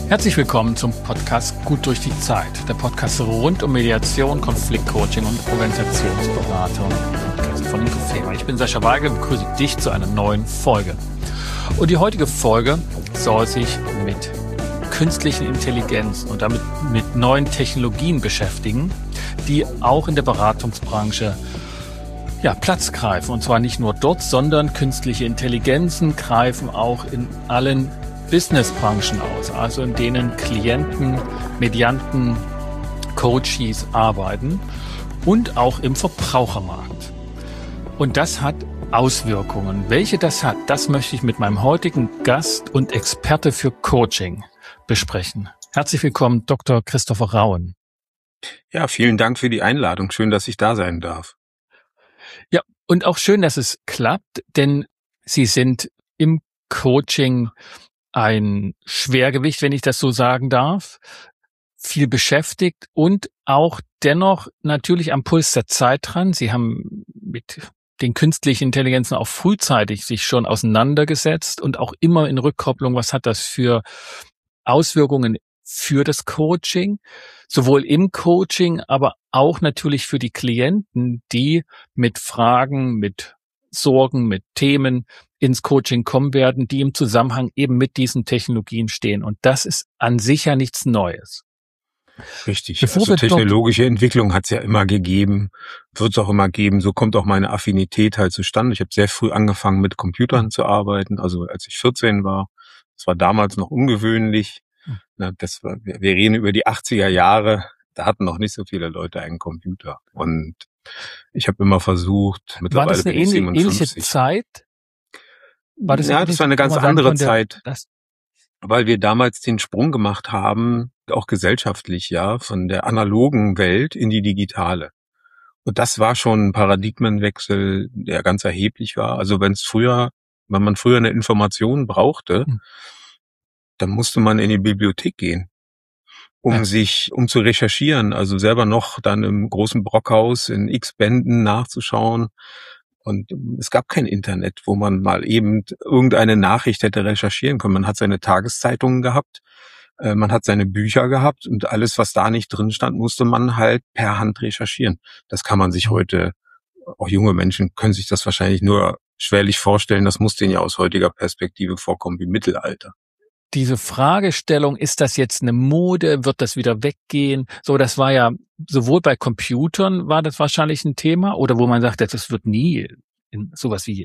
Herzlich willkommen zum Podcast Gut durch die Zeit. Der Podcast rund um Mediation, Konfliktcoaching und Organisationsberatung. Podcast von Inkofema. Ich bin Sascha Weigel und begrüße dich zu einer neuen Folge. Und die heutige Folge soll sich mit künstlichen Intelligenz und damit mit neuen Technologien beschäftigen, die auch in der Beratungsbranche Platz greifen. Und zwar nicht nur dort, sondern künstliche Intelligenzen greifen auch in allen Businessbranchen aus, also in denen Klienten, Medianten, Coaches arbeiten und auch im Verbrauchermarkt. Und das hat Auswirkungen. Welche das hat, das möchte ich mit meinem heutigen Gast und Experte für Coaching besprechen. Herzlich willkommen, Dr. Christopher Rauen. Ja, vielen Dank für die Einladung. Schön, dass ich da sein darf. Ja, und auch schön, dass es klappt, denn Sie sind im Coaching ein Schwergewicht, wenn ich das so sagen darf, viel beschäftigt und auch dennoch natürlich am Puls der Zeit dran. Sie haben mit den künstlichen Intelligenzen auch frühzeitig sich schon auseinandergesetzt und auch immer in Rückkopplung, was hat das für Auswirkungen für das Coaching, sowohl im Coaching, aber auch natürlich für die Klienten, die mit Fragen, mit Sorgen, mit Themen ins Coaching kommen werden, die im Zusammenhang eben mit diesen Technologien stehen. Und das ist an sich ja nichts Neues. Richtig. Also technologische Entwicklung hat es ja immer gegeben, wird es auch immer geben. So kommt auch meine Affinität halt zustande. Ich habe sehr früh angefangen, mit Computern zu arbeiten, also als ich 14 war. Das war damals noch ungewöhnlich. Wir reden über die 80er Jahre. Da hatten noch nicht so viele Leute einen Computer. Und ich habe immer versucht, mittlerweile war das eine ähnliche Zeit? Das war eine ganz andere Zeit, weil wir damals den Sprung gemacht haben, auch gesellschaftlich, von der analogen Welt in die digitale. Und das war schon ein Paradigmenwechsel, der ganz erheblich war. Also wenn man früher eine Information brauchte, dann musste man in die Bibliothek gehen, um zu recherchieren, also selber noch dann im großen Brockhaus in X Bänden nachzuschauen. Und es gab kein Internet, wo man mal eben irgendeine Nachricht hätte recherchieren können. Man hat seine Tageszeitungen gehabt, man hat seine Bücher gehabt und alles, was da nicht drin stand, musste man halt per Hand recherchieren. Das kann man sich heute, auch junge Menschen können sich das wahrscheinlich nur schwerlich vorstellen. Das muss denen ja aus heutiger Perspektive vorkommen wie Mittelalter. Diese Fragestellung, ist das jetzt eine Mode, wird das wieder weggehen? So, das war ja sowohl bei Computern war das wahrscheinlich ein Thema oder wo man sagt, das wird nie in sowas wie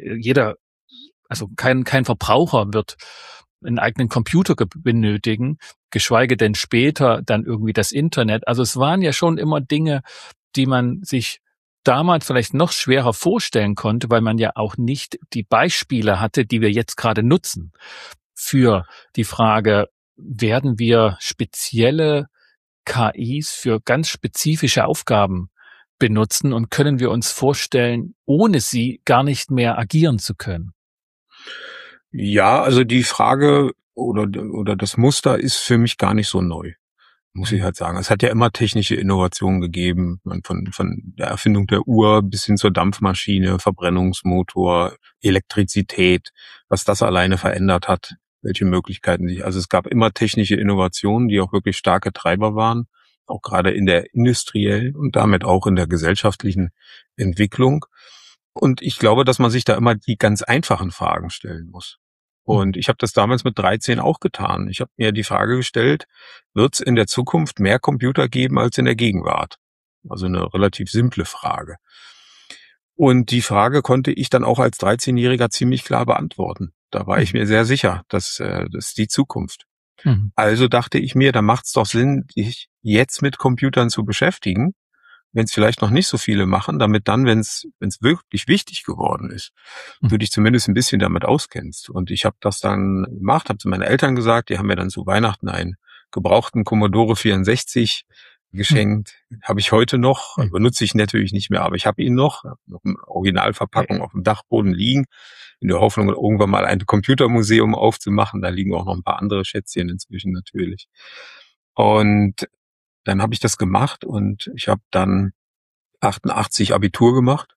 kein Verbraucher wird einen eigenen Computer benötigen, geschweige denn später dann irgendwie das Internet. Also es waren ja schon immer Dinge, die man sich damals vielleicht noch schwerer vorstellen konnte, weil man ja auch nicht die Beispiele hatte, die wir jetzt gerade nutzen. Für die Frage, werden wir spezielle KIs für ganz spezifische Aufgaben benutzen und können wir uns vorstellen, ohne sie gar nicht mehr agieren zu können? Ja, also die Frage oder das Muster ist für mich gar nicht so neu, muss ich halt sagen. Es hat ja immer technische Innovationen gegeben, von der Erfindung der Uhr bis hin zur Dampfmaschine, Verbrennungsmotor, Elektrizität, was das alleine verändert hat, welche Möglichkeiten also es gab immer technische Innovationen, die auch wirklich starke Treiber waren, auch gerade in der industriellen und damit auch in der gesellschaftlichen Entwicklung. Und ich glaube, dass man sich da immer die ganz einfachen Fragen stellen muss. Und ich habe das damals mit 13 auch getan. Ich habe mir die Frage gestellt, wird es in der Zukunft mehr Computer geben als in der Gegenwart? Also eine relativ simple Frage. Und die Frage konnte ich dann auch als 13-Jähriger ziemlich klar beantworten. Da war ich mir sehr sicher, das ist die Zukunft. Also dachte ich mir, da macht es doch Sinn, sich jetzt mit Computern zu beschäftigen, wenn es vielleicht noch nicht so viele machen, damit dann, wenn es wirklich wichtig geworden ist, du dich zumindest ein bisschen damit auskennst. Und ich habe das dann gemacht, habe zu meinen Eltern gesagt, die haben mir dann zu Weihnachten einen gebrauchten Commodore 64 geschenkt. Habe ich heute noch, benutze ich natürlich nicht mehr, aber ich habe ihn noch in Originalverpackung auf dem Dachboden liegen, in der Hoffnung, irgendwann mal ein Computermuseum aufzumachen. Da liegen auch noch ein paar andere Schätzchen inzwischen natürlich. Und dann habe ich das gemacht und ich habe dann 88 Abitur gemacht.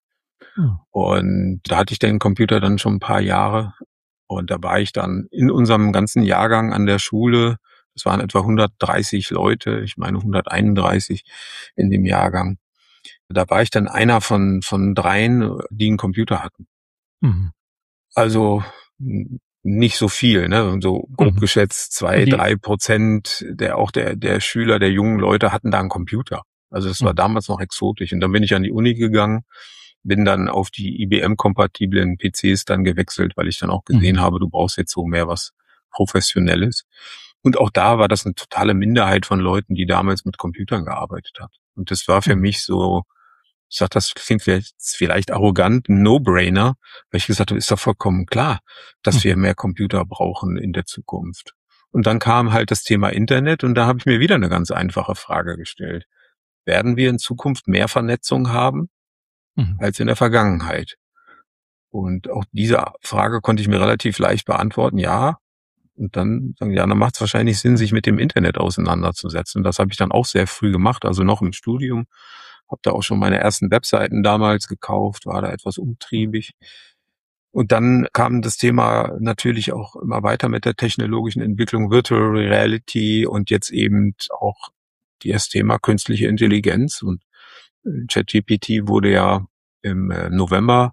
Und da hatte ich den Computer dann schon ein paar Jahre. Und da war ich dann in unserem ganzen Jahrgang an der Schule, Es waren etwa 130 Leute, ich meine 131 in dem Jahrgang. Da war ich dann einer von dreien, die einen Computer hatten. Mhm. Also nicht so viel, ne? So grob geschätzt 2-3% der Schüler, der jungen Leute hatten da einen Computer. Also das war damals noch exotisch. Und dann bin ich an die Uni gegangen, bin dann auf die IBM-kompatiblen PCs dann gewechselt, weil ich dann auch gesehen habe, du brauchst jetzt so mehr was Professionelles. Und auch da war das eine totale Minderheit von Leuten, die damals mit Computern gearbeitet hat. Und das war für mich so, ich sag, das klingt vielleicht arrogant, ein No-Brainer, weil ich gesagt habe, ist doch vollkommen klar, dass wir mehr Computer brauchen in der Zukunft. Und dann kam halt das Thema Internet und da habe ich mir wieder eine ganz einfache Frage gestellt. Werden wir in Zukunft mehr Vernetzung haben als in der Vergangenheit? Und auch diese Frage konnte ich mir relativ leicht beantworten, ja. Und dann sagen, ja, dann macht es wahrscheinlich Sinn, sich mit dem Internet auseinanderzusetzen. Das habe ich dann auch sehr früh gemacht, also noch im Studium. Habe da auch schon meine ersten Webseiten damals gekauft, war da etwas umtriebig. Und dann kam das Thema natürlich auch immer weiter mit der technologischen Entwicklung, Virtual Reality und jetzt eben auch das Thema künstliche Intelligenz. Und ChatGPT wurde ja im November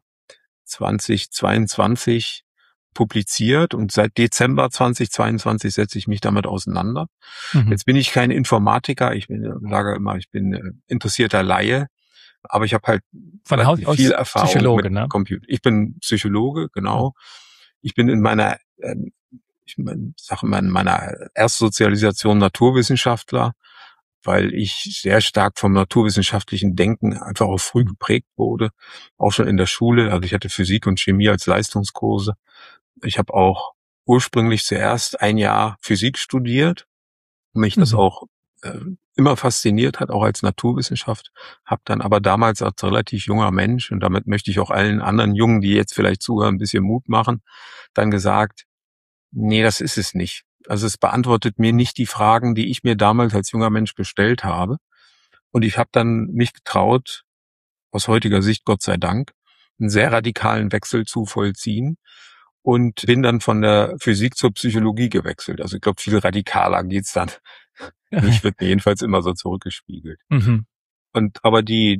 2022 publiziert und seit Dezember 2022 setze ich mich damit auseinander. Jetzt bin ich kein Informatiker, ich sage immer, ich bin interessierter Laie, aber ich habe halt von Haus aus viel Erfahrung Psychologe, mit Computer. Ich bin Psychologe, genau. Ich bin in meiner, in meiner Erstsozialisation Naturwissenschaftler, weil ich sehr stark vom naturwissenschaftlichen Denken einfach auch früh geprägt wurde, auch schon in der Schule. Also ich hatte Physik und Chemie als Leistungskurse. Ich habe auch ursprünglich zuerst ein Jahr Physik studiert, mich das auch immer fasziniert hat, auch als Naturwissenschaft, habe dann aber damals als relativ junger Mensch, und damit möchte ich auch allen anderen Jungen, die jetzt vielleicht zuhören, ein bisschen Mut machen, dann gesagt, nee, das ist es nicht. Also es beantwortet mir nicht die Fragen, die ich mir damals als junger Mensch gestellt habe. Und ich habe dann mich getraut, aus heutiger Sicht Gott sei Dank, einen sehr radikalen Wechsel zu vollziehen und bin dann von der Physik zur Psychologie gewechselt. Also ich glaube, viel radikaler geht's dann nicht, wird mir jedenfalls immer so zurückgespiegelt. Und aber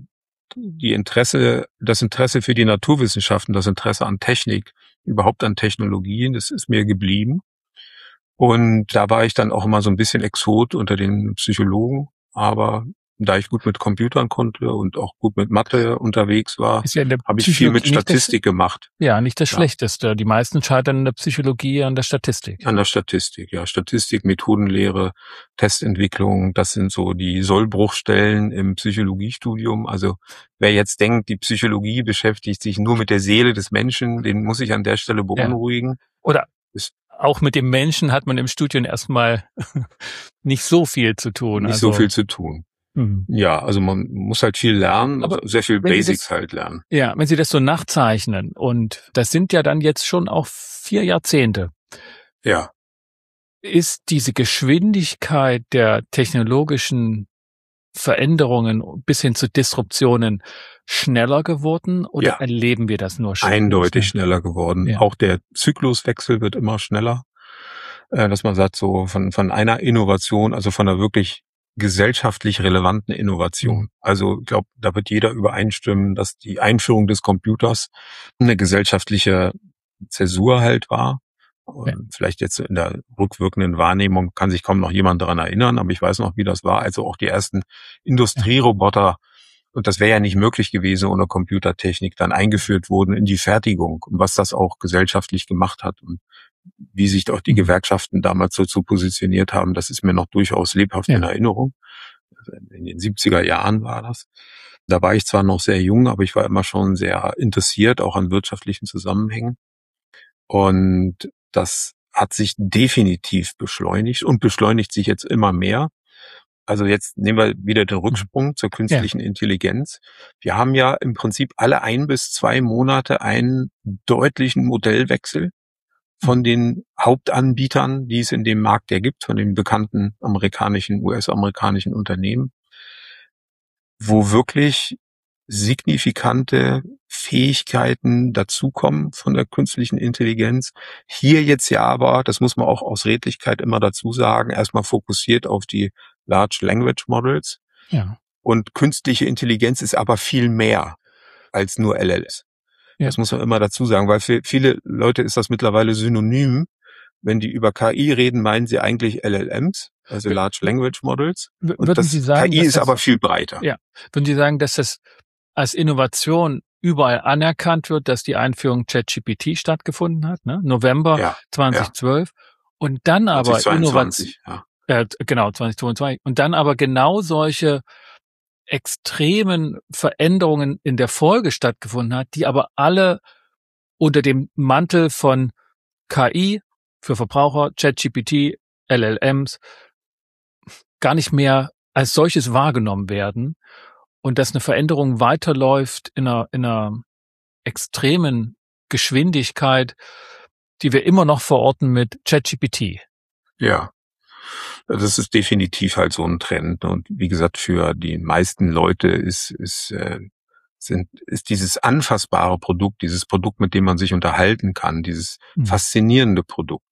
das Interesse für die Naturwissenschaften, das Interesse an Technik, überhaupt an Technologien, das ist mir geblieben. Und da war ich dann auch immer so ein bisschen Exot unter den Psychologen, aber da ich gut mit Computern konnte und auch gut mit Mathe unterwegs war, habe ich viel mit Statistik gemacht. Ja, nicht das Schlechteste. Die meisten scheitern in der Psychologie an der Statistik. An der Statistik, ja. Statistik, Methodenlehre, Testentwicklung, das sind so die Sollbruchstellen im Psychologiestudium. Also wer jetzt denkt, die Psychologie beschäftigt sich nur mit der Seele des Menschen, den muss ich an der Stelle beunruhigen. Ja. Oder auch mit dem Menschen hat man im Studium erstmal nicht so viel zu tun. Nicht so viel zu tun. Ja, also man muss halt viel lernen, aber sehr viel Basics halt lernen. Ja, wenn Sie das so nachzeichnen, und das sind ja dann jetzt schon auch 4 Jahrzehnte. Ja. Ist diese Geschwindigkeit der technologischen Veränderungen bis hin zu Disruptionen schneller geworden oder erleben wir das nur schon? Eindeutig schneller geworden. Ja. Auch der Zykluswechsel wird immer schneller, dass man sagt, so von einer Innovation, also von einer wirklich gesellschaftlich relevanten Innovation. Also ich glaube, da wird jeder übereinstimmen, dass die Einführung des Computers eine gesellschaftliche Zäsur halt war. Vielleicht jetzt in der rückwirkenden Wahrnehmung kann sich kaum noch jemand daran erinnern, aber ich weiß noch, wie das war. Also auch die ersten Industrieroboter, und das wäre ja nicht möglich gewesen ohne Computertechnik, dann eingeführt wurden in die Fertigung und was das auch gesellschaftlich gemacht hat und wie sich auch die Gewerkschaften damals so positioniert haben, das ist mir noch durchaus lebhaft in Erinnerung. In den 70er Jahren war das. Da war ich zwar noch sehr jung, aber ich war immer schon sehr interessiert, auch an wirtschaftlichen Zusammenhängen. Und das hat sich definitiv beschleunigt und beschleunigt sich jetzt immer mehr. Also jetzt nehmen wir wieder den Rücksprung zur künstlichen Intelligenz. Wir haben ja im Prinzip alle 1 bis 2 Monate einen deutlichen Modellwechsel von den Hauptanbietern, die es in dem Markt ja gibt, von den bekannten US-amerikanischen Unternehmen, wo wirklich signifikante Fähigkeiten dazukommen von der künstlichen Intelligenz. Hier jetzt ja aber, das muss man auch aus Redlichkeit immer dazu sagen, erstmal fokussiert auf die Large Language Models. Ja. Und künstliche Intelligenz ist aber viel mehr als nur LLMs. Ja. Das muss man immer dazu sagen, weil für viele Leute ist das mittlerweile synonym. Wenn die über KI reden, meinen sie eigentlich LLMs, also Large Language Models. Und Würden Sie sagen, KI ist aber viel breiter. Ja. Würden Sie sagen, dass das als Innovation überall anerkannt wird, dass die Einführung ChatGPT stattgefunden hat, ne? November 2012. Und dann aber 2022, genau, 2022. Und dann aber genau solche extremen Veränderungen in der Folge stattgefunden hat, die aber alle unter dem Mantel von KI für Verbraucher, ChatGPT, LLMs gar nicht mehr als solches wahrgenommen werden und dass eine Veränderung weiterläuft in einer extremen Geschwindigkeit, die wir immer noch verorten mit ChatGPT. Ja, das ist definitiv halt so ein Trend. Und wie gesagt, für die meisten Leute ist dieses anfassbare Produkt, dieses Produkt, mit dem man sich unterhalten kann, dieses faszinierende Produkt,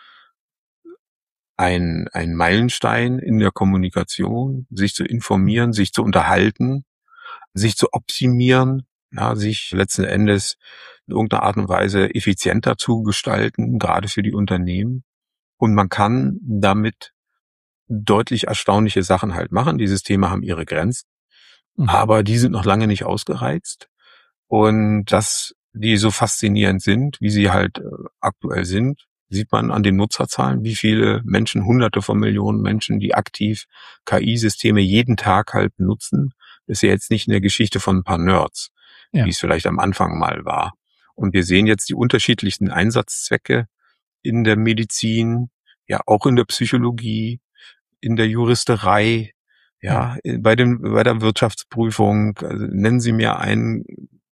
ein Meilenstein in der Kommunikation, sich zu informieren, sich zu unterhalten, sich zu optimieren, ja, sich letzten Endes in irgendeiner Art und Weise effizienter zu gestalten, gerade für die Unternehmen. Und man kann damit deutlich erstaunliche Sachen halt machen. Die Systeme haben ihre Grenzen, aber die sind noch lange nicht ausgereizt. Und dass die so faszinierend sind, wie sie halt aktuell sind, sieht man an den Nutzerzahlen, wie viele Menschen, Hunderte von Millionen Menschen, die aktiv KI-Systeme jeden Tag halt benutzen. Das ist ja jetzt nicht in der Geschichte von ein paar Nerds, wie es vielleicht am Anfang mal war. Und wir sehen jetzt die unterschiedlichsten Einsatzzwecke in der Medizin, ja auch in der Psychologie, in der Juristerei, bei der Wirtschaftsprüfung. Also nennen Sie mir eine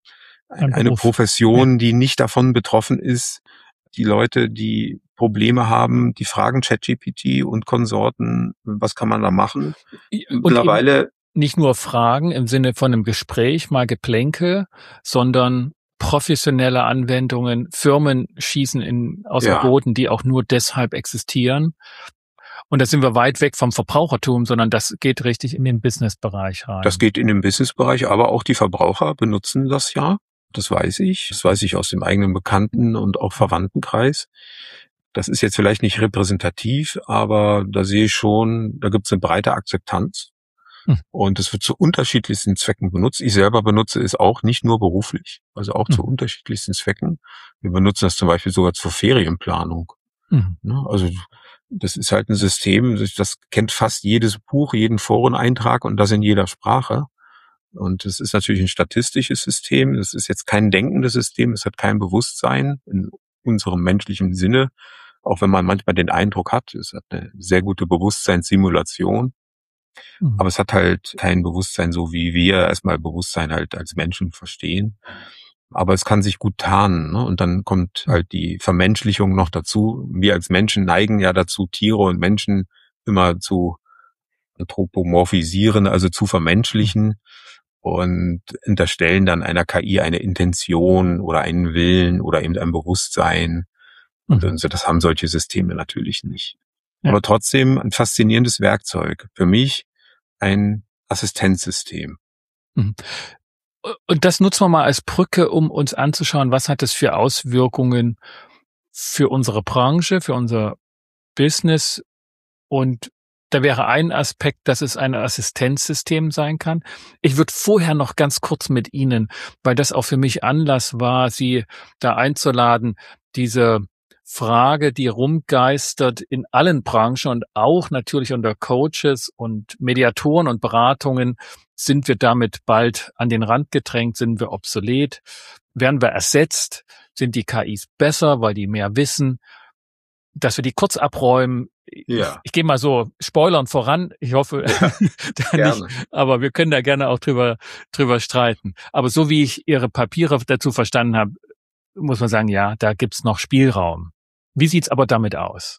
Profession, die nicht davon betroffen ist. Die Leute, die Probleme haben, die fragen ChatGPT und Konsorten, was kann man da machen? Und mittlerweile nicht nur Fragen im Sinne von einem Gespräch, mal Geplänkel, sondern professionelle Anwendungen. Firmen schießen aus dem Boden, die auch nur deshalb existieren. Und da sind wir weit weg vom Verbrauchertum, sondern das geht richtig in den Businessbereich rein. Das geht in den Businessbereich, aber auch die Verbraucher benutzen das ja. Das weiß ich. Das weiß ich aus dem eigenen Bekannten- und auch Verwandtenkreis. Das ist jetzt vielleicht nicht repräsentativ, aber da sehe ich schon, da gibt es eine breite Akzeptanz. Und es wird zu unterschiedlichsten Zwecken benutzt. Ich selber benutze es auch nicht nur beruflich, also auch zu unterschiedlichsten Zwecken. Wir benutzen das zum Beispiel sogar zur Ferienplanung. Also das ist halt ein System, das kennt fast jedes Buch, jeden Foreneintrag und das in jeder Sprache. Und es ist natürlich ein statistisches System. Es ist jetzt kein denkendes System. Es hat kein Bewusstsein in unserem menschlichen Sinne. Auch wenn man manchmal den Eindruck hat, es hat eine sehr gute Bewusstseinssimulation. Aber es hat halt kein Bewusstsein, so wie wir erstmal Bewusstsein halt als Menschen verstehen. Aber es kann sich gut tarnen, ne? Und dann kommt halt die Vermenschlichung noch dazu. Wir als Menschen neigen ja dazu, Tiere und Menschen immer zu anthropomorphisieren, also zu vermenschlichen und unterstellen dann einer KI eine Intention oder einen Willen oder eben ein Bewusstsein. Und das haben solche Systeme natürlich nicht. Ja. Aber trotzdem ein faszinierendes Werkzeug. Für mich ein Assistenzsystem. Und das nutzen wir mal als Brücke, um uns anzuschauen, was hat es für Auswirkungen für unsere Branche, für unser Business. Und da wäre ein Aspekt, dass es ein Assistenzsystem sein kann. Ich würde vorher noch ganz kurz mit Ihnen, weil das auch für mich Anlass war, Sie da einzuladen, diese Frage, die rumgeistert in allen Branchen und auch natürlich unter Coaches und Mediatoren und Beratungen. Sind wir damit bald an den Rand gedrängt? Sind wir obsolet? Werden wir ersetzt? Sind die KIs besser, weil die mehr wissen? Dass wir die kurz abräumen. Ja. Ich gehe mal so Spoilern voran. Ich hoffe, da nicht. Aber wir können da gerne auch drüber streiten. Aber so wie ich Ihre Papiere dazu verstanden habe, muss man sagen, ja, da gibt's noch Spielraum. Wie sieht's aber damit aus?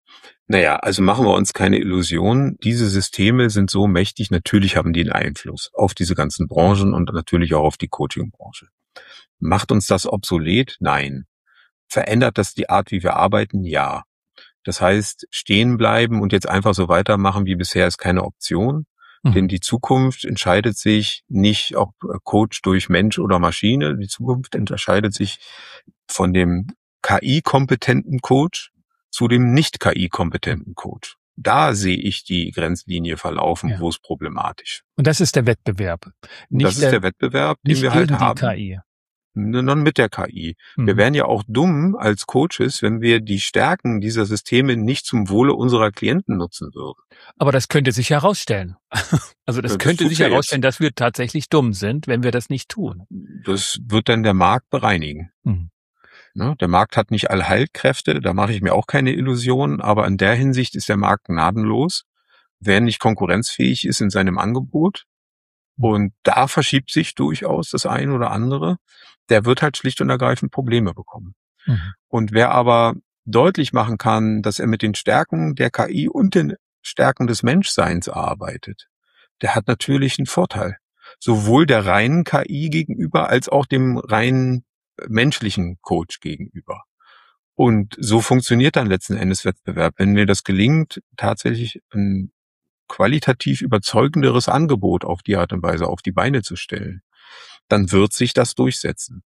Naja, also machen wir uns keine Illusionen. Diese Systeme sind so mächtig, natürlich haben die einen Einfluss auf diese ganzen Branchen und natürlich auch auf die Coaching-Branche. Macht uns das obsolet? Nein. Verändert das die Art, wie wir arbeiten? Ja. Das heißt, stehen bleiben und jetzt einfach so weitermachen wie bisher ist keine Option. Denn die Zukunft entscheidet sich nicht, ob Coach durch Mensch oder Maschine. Die Zukunft unterscheidet sich von dem KI-kompetenten Coach zu dem nicht KI-kompetenten Coach. Da sehe ich die Grenzlinie verlaufen, wo es problematisch. Und das ist der Wettbewerb. Das ist der Wettbewerb, den wir halt haben. KI. Dann mit der KI. Wir wären ja auch dumm als Coaches, wenn wir die Stärken dieser Systeme nicht zum Wohle unserer Klienten nutzen würden. Aber das könnte sich herausstellen. Also das könnte sich herausstellen, dass wir tatsächlich dumm sind, wenn wir das nicht tun. Das wird dann der Markt bereinigen. Ne? Der Markt hat nicht Allheilkräfte, da mache ich mir auch keine Illusionen, aber in der Hinsicht ist der Markt gnadenlos, wer nicht konkurrenzfähig ist in seinem Angebot. Und da verschiebt sich durchaus das ein oder andere. Der wird halt schlicht und ergreifend Probleme bekommen. Und wer aber deutlich machen kann, dass er mit den Stärken der KI und den Stärken des Menschseins arbeitet, der hat natürlich einen Vorteil. Sowohl der reinen KI gegenüber als auch dem reinen menschlichen Coach gegenüber. Und so funktioniert dann letzten Endes Wettbewerb. Wenn mir das gelingt, tatsächlich ein qualitativ überzeugenderes Angebot auf die Art und Weise auf die Beine zu stellen, dann wird sich das durchsetzen.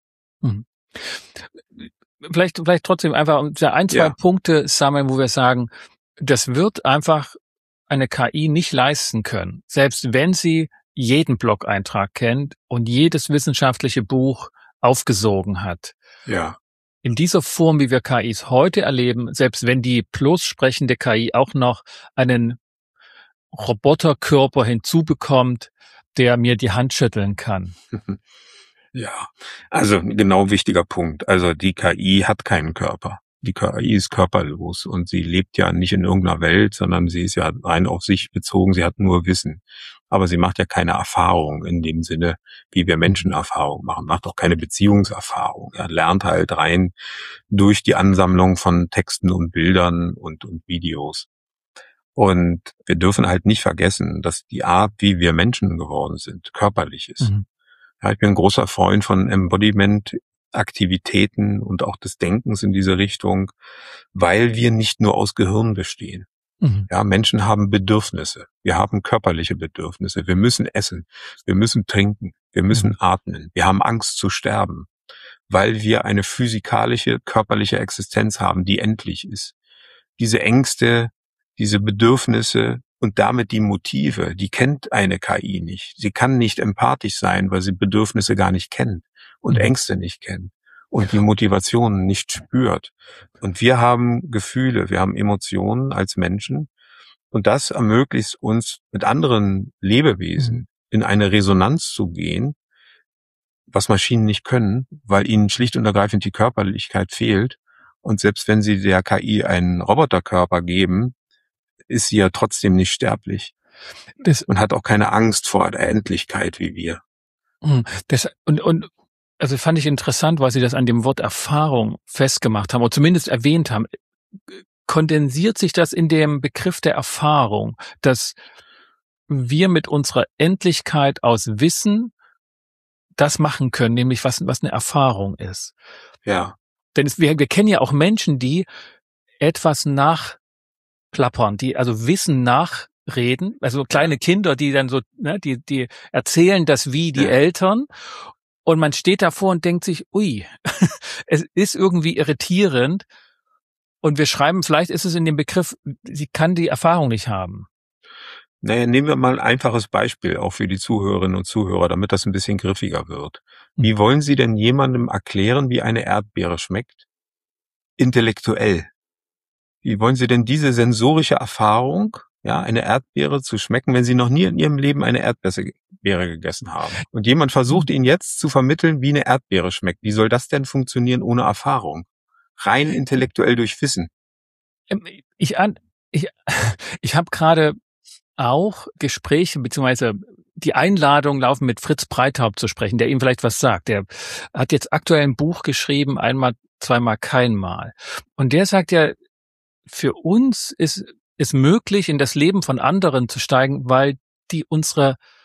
Vielleicht trotzdem einfach zwei Punkte sammeln, wo wir sagen, das wird einfach eine KI nicht leisten können, selbst wenn sie jeden Blog-Eintrag kennt und jedes wissenschaftliche Buch aufgesogen hat. Ja. In dieser Form, wie wir KIs heute erleben, selbst wenn die bloß sprechende KI auch noch einen Roboterkörper hinzubekommt, der mir die Hand schütteln kann. Ja, also genau wichtiger Punkt. Also die KI hat keinen Körper. Die KI ist körperlos und sie lebt ja nicht in irgendeiner Welt, sondern sie ist ja rein auf sich bezogen. Sie hat nur Wissen. Aber sie macht ja keine Erfahrung in dem Sinne, wie wir Menschen Erfahrung machen. Macht auch keine Beziehungserfahrung. Er lernt halt rein durch die Ansammlung von Texten und Bildern und Videos. Und wir dürfen halt nicht vergessen, dass die Art, wie wir Menschen geworden sind, körperlich ist. Ja, ich bin ein großer Freund von Embodiment-Aktivitäten und auch des Denkens in diese Richtung, weil wir nicht nur aus Gehirn bestehen. Ja, Menschen haben Bedürfnisse. Wir haben körperliche Bedürfnisse. Wir müssen essen. Wir müssen trinken. Wir müssen atmen. Wir haben Angst zu sterben, weil wir eine physikalische, körperliche Existenz haben, die endlich ist. Diese Ängste, diese Bedürfnisse und damit die Motive, die kennt eine KI nicht. Sie kann nicht empathisch sein, weil sie Bedürfnisse gar nicht kennt und Ängste nicht kennt und die Motivationen nicht spürt. Und wir haben Gefühle, wir haben Emotionen als Menschen und das ermöglicht uns, mit anderen Lebewesen in eine Resonanz zu gehen, was Maschinen nicht können, weil ihnen schlicht und ergreifend die Körperlichkeit fehlt. Und selbst wenn sie der KI einen Roboterkörper geben, ist sie ja trotzdem nicht sterblich und hat auch keine Angst vor der Endlichkeit wie wir. Also fand ich interessant, weil Sie das an dem Wort Erfahrung festgemacht haben oder zumindest erwähnt haben. Kondensiert sich das in dem Begriff der Erfahrung, dass wir mit unserer Endlichkeit aus Wissen das machen können, nämlich was eine Erfahrung ist. Ja. Denn wir kennen ja auch Menschen, die etwas nachplappern, die also Wissen nachreden, also kleine Kinder, die dann so, ne, die erzählen das wie die Eltern und man steht davor und denkt sich, ui, es ist irgendwie irritierend und wir schreiben, vielleicht ist es in dem Begriff, sie kann die Erfahrung nicht haben. Naja, nehmen wir mal ein einfaches Beispiel auch für die Zuhörerinnen und Zuhörer, damit das ein bisschen griffiger wird. Wie wollen Sie denn jemandem erklären, wie eine Erdbeere schmeckt? Intellektuell. Wie wollen Sie denn diese sensorische Erfahrung, ja, eine Erdbeere zu schmecken, wenn Sie noch nie in Ihrem Leben eine Erdbeere gegessen haben? Und jemand versucht Ihnen jetzt zu vermitteln, wie eine Erdbeere schmeckt. Wie soll das denn funktionieren ohne Erfahrung? Rein intellektuell durch Wissen. Ich habe gerade auch Gespräche beziehungsweise die Einladung laufen, mit Fritz Breithaupt zu sprechen, der ihm vielleicht was sagt. Der hat jetzt aktuell ein Buch geschrieben, einmal, zweimal, keinmal. Und der sagt ja, für uns ist möglich, in das Leben von anderen zu steigen, weil die uns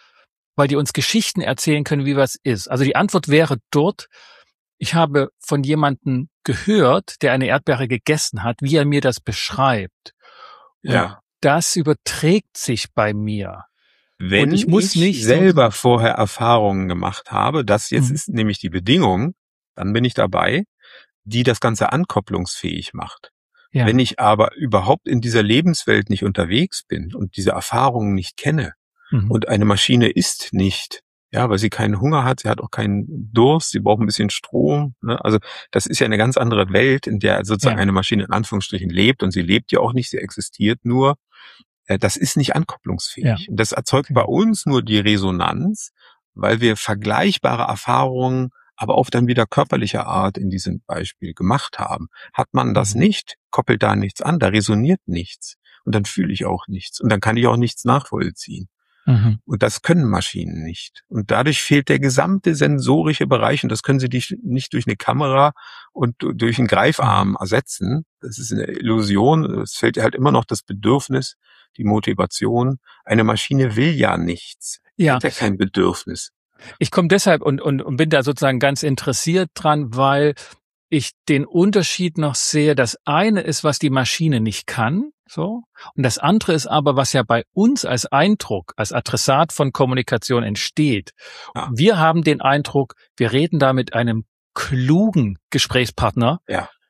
Geschichten erzählen können, wie was ist. Also die Antwort wäre dort, ich habe von jemandem gehört, der eine Erdbeere gegessen hat, wie er mir das beschreibt. Und das überträgt sich bei mir. Wenn und ich muss nicht selber vorher Erfahrungen gemacht habe, das jetzt ist nämlich die Bedingung, dann bin ich dabei, die das Ganze ankopplungsfähig macht. Ja. Wenn ich aber überhaupt in dieser Lebenswelt nicht unterwegs bin und diese Erfahrungen nicht kenne und eine Maschine isst nicht, ja, weil sie keinen Hunger hat, sie hat auch keinen Durst, sie braucht ein bisschen Strom, ne? Also das ist ja eine ganz andere Welt, in der sozusagen eine Maschine in Anführungsstrichen lebt, und sie lebt ja auch nicht, sie existiert nur. Das ist nicht ankopplungsfähig. Ja. Und das erzeugt bei uns nur die Resonanz, weil wir vergleichbare Erfahrungen, aber auch dann wieder körperlicher Art in diesem Beispiel gemacht haben. Hat man das nicht, koppelt da nichts an, da resoniert nichts. Und dann fühle ich auch nichts. Und dann kann ich auch nichts nachvollziehen. Und das können Maschinen nicht. Und dadurch fehlt der gesamte sensorische Bereich. Und das können sie nicht durch eine Kamera und durch einen Greifarm ersetzen. Das ist eine Illusion. Es fehlt halt immer noch das Bedürfnis, die Motivation. Eine Maschine will ja nichts. Ja. Hat ja kein Bedürfnis. Ich komme deshalb und bin da sozusagen ganz interessiert dran, weil ich den Unterschied noch sehe. Das eine ist, was die Maschine nicht kann, so. Und das andere ist aber, was ja bei uns als Eindruck, als Adressat von Kommunikation entsteht. Ja. Wir haben den Eindruck, wir reden da mit einem klugen Gesprächspartner,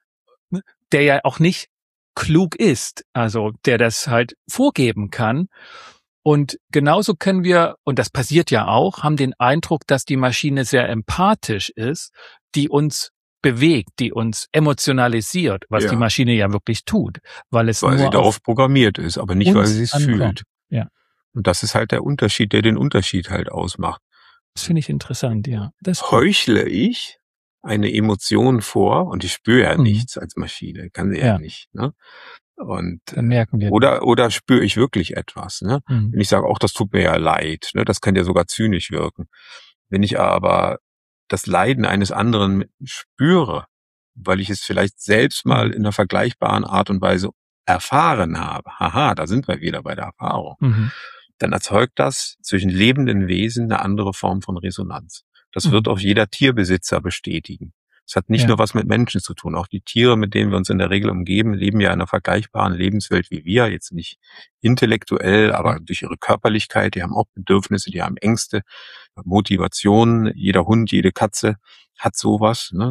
der ja auch nicht klug ist, also der das halt vorgeben kann. Und genauso können wir, und das passiert ja auch, haben den Eindruck, dass die Maschine sehr empathisch ist, die uns bewegt, die uns emotionalisiert, was die Maschine ja wirklich tut, weil sie darauf programmiert ist, aber nicht, weil sie es fühlt. Ja. Und das ist halt der Unterschied, der den Unterschied halt ausmacht. Das finde ich interessant, ja. Heuchle ich eine Emotion vor, und ich spüre ja nichts als Maschine, kann sie ja nicht, ne? Und dann merken wir oder spüre ich wirklich etwas, ne? Wenn ich sage, auch das tut mir ja leid, ne? Das kann ja sogar zynisch wirken. Wenn ich aber das Leiden eines anderen spüre, weil ich es vielleicht selbst mal in einer vergleichbaren Art und Weise erfahren habe, haha, da sind wir wieder bei der Erfahrung, dann erzeugt das zwischen lebenden Wesen eine andere Form von Resonanz. Das wird auch jeder Tierbesitzer bestätigen. Es hat nicht nur was mit Menschen zu tun. Auch die Tiere, mit denen wir uns in der Regel umgeben, leben ja in einer vergleichbaren Lebenswelt wie wir. Jetzt nicht intellektuell, aber durch ihre Körperlichkeit. Die haben auch Bedürfnisse, die haben Ängste, Motivationen. Jeder Hund, jede Katze hat sowas, ne?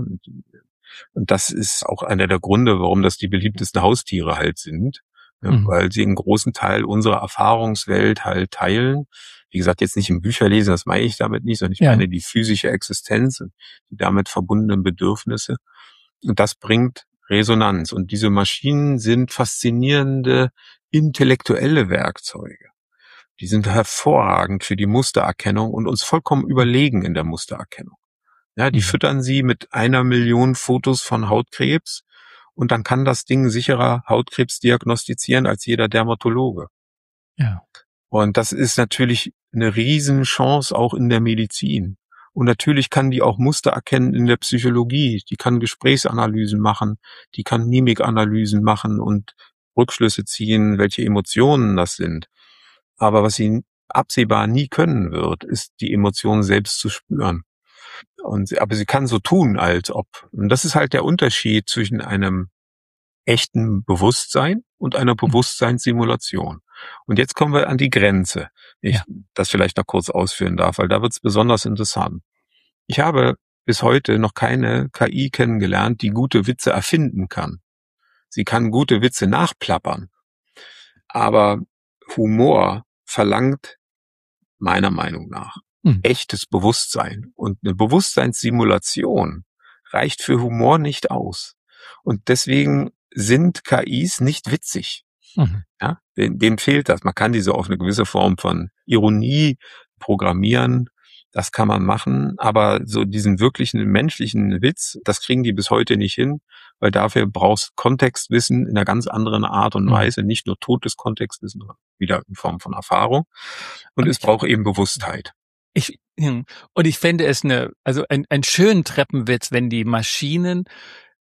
Und das ist auch einer der Gründe, warum das die beliebtesten Haustiere halt sind. Weil sie einen großen Teil unserer Erfahrungswelt halt teilen. Wie gesagt, jetzt nicht im Bücherlesen, das meine ich damit nicht, sondern ich meine die physische Existenz und die damit verbundenen Bedürfnisse. Und das bringt Resonanz. Und diese Maschinen sind faszinierende intellektuelle Werkzeuge. Die sind hervorragend für die Mustererkennung und uns vollkommen überlegen in der Mustererkennung. Ja, die füttern sie mit 1 Million Fotos von Hautkrebs. Und dann kann das Ding sicherer Hautkrebs diagnostizieren als jeder Dermatologe. Ja. Und das ist natürlich eine Riesenchance auch in der Medizin. Und natürlich kann die auch Muster erkennen in der Psychologie. Die kann Gesprächsanalysen machen, die kann Mimikanalysen machen und Rückschlüsse ziehen, welche Emotionen das sind. Aber was sie absehbar nie können wird, ist die Emotionen selbst zu spüren. Aber sie kann so tun, als ob. Und das ist halt der Unterschied zwischen einem echten Bewusstsein und einer Bewusstseinssimulation. Und jetzt kommen wir an die Grenze. Ich das vielleicht noch kurz ausführen darf, weil da wird es besonders interessant. Ich habe bis heute noch keine KI kennengelernt, die gute Witze erfinden kann. Sie kann gute Witze nachplappern. Aber Humor verlangt meiner Meinung nach echtes Bewusstsein. Und eine Bewusstseinssimulation reicht für Humor nicht aus. Und deswegen sind KIs nicht witzig. Ja, dem fehlt das. Man kann diese auf eine gewisse Form von Ironie programmieren. Das kann man machen. Aber so diesen wirklichen menschlichen Witz, das kriegen die bis heute nicht hin, weil dafür brauchst Kontextwissen in einer ganz anderen Art und Weise. Nicht nur totes Kontextwissen, sondern wieder in Form von Erfahrung. Und es braucht eben Bewusstheit. Und ich fände es einen schönen Treppenwitz, wenn die Maschinen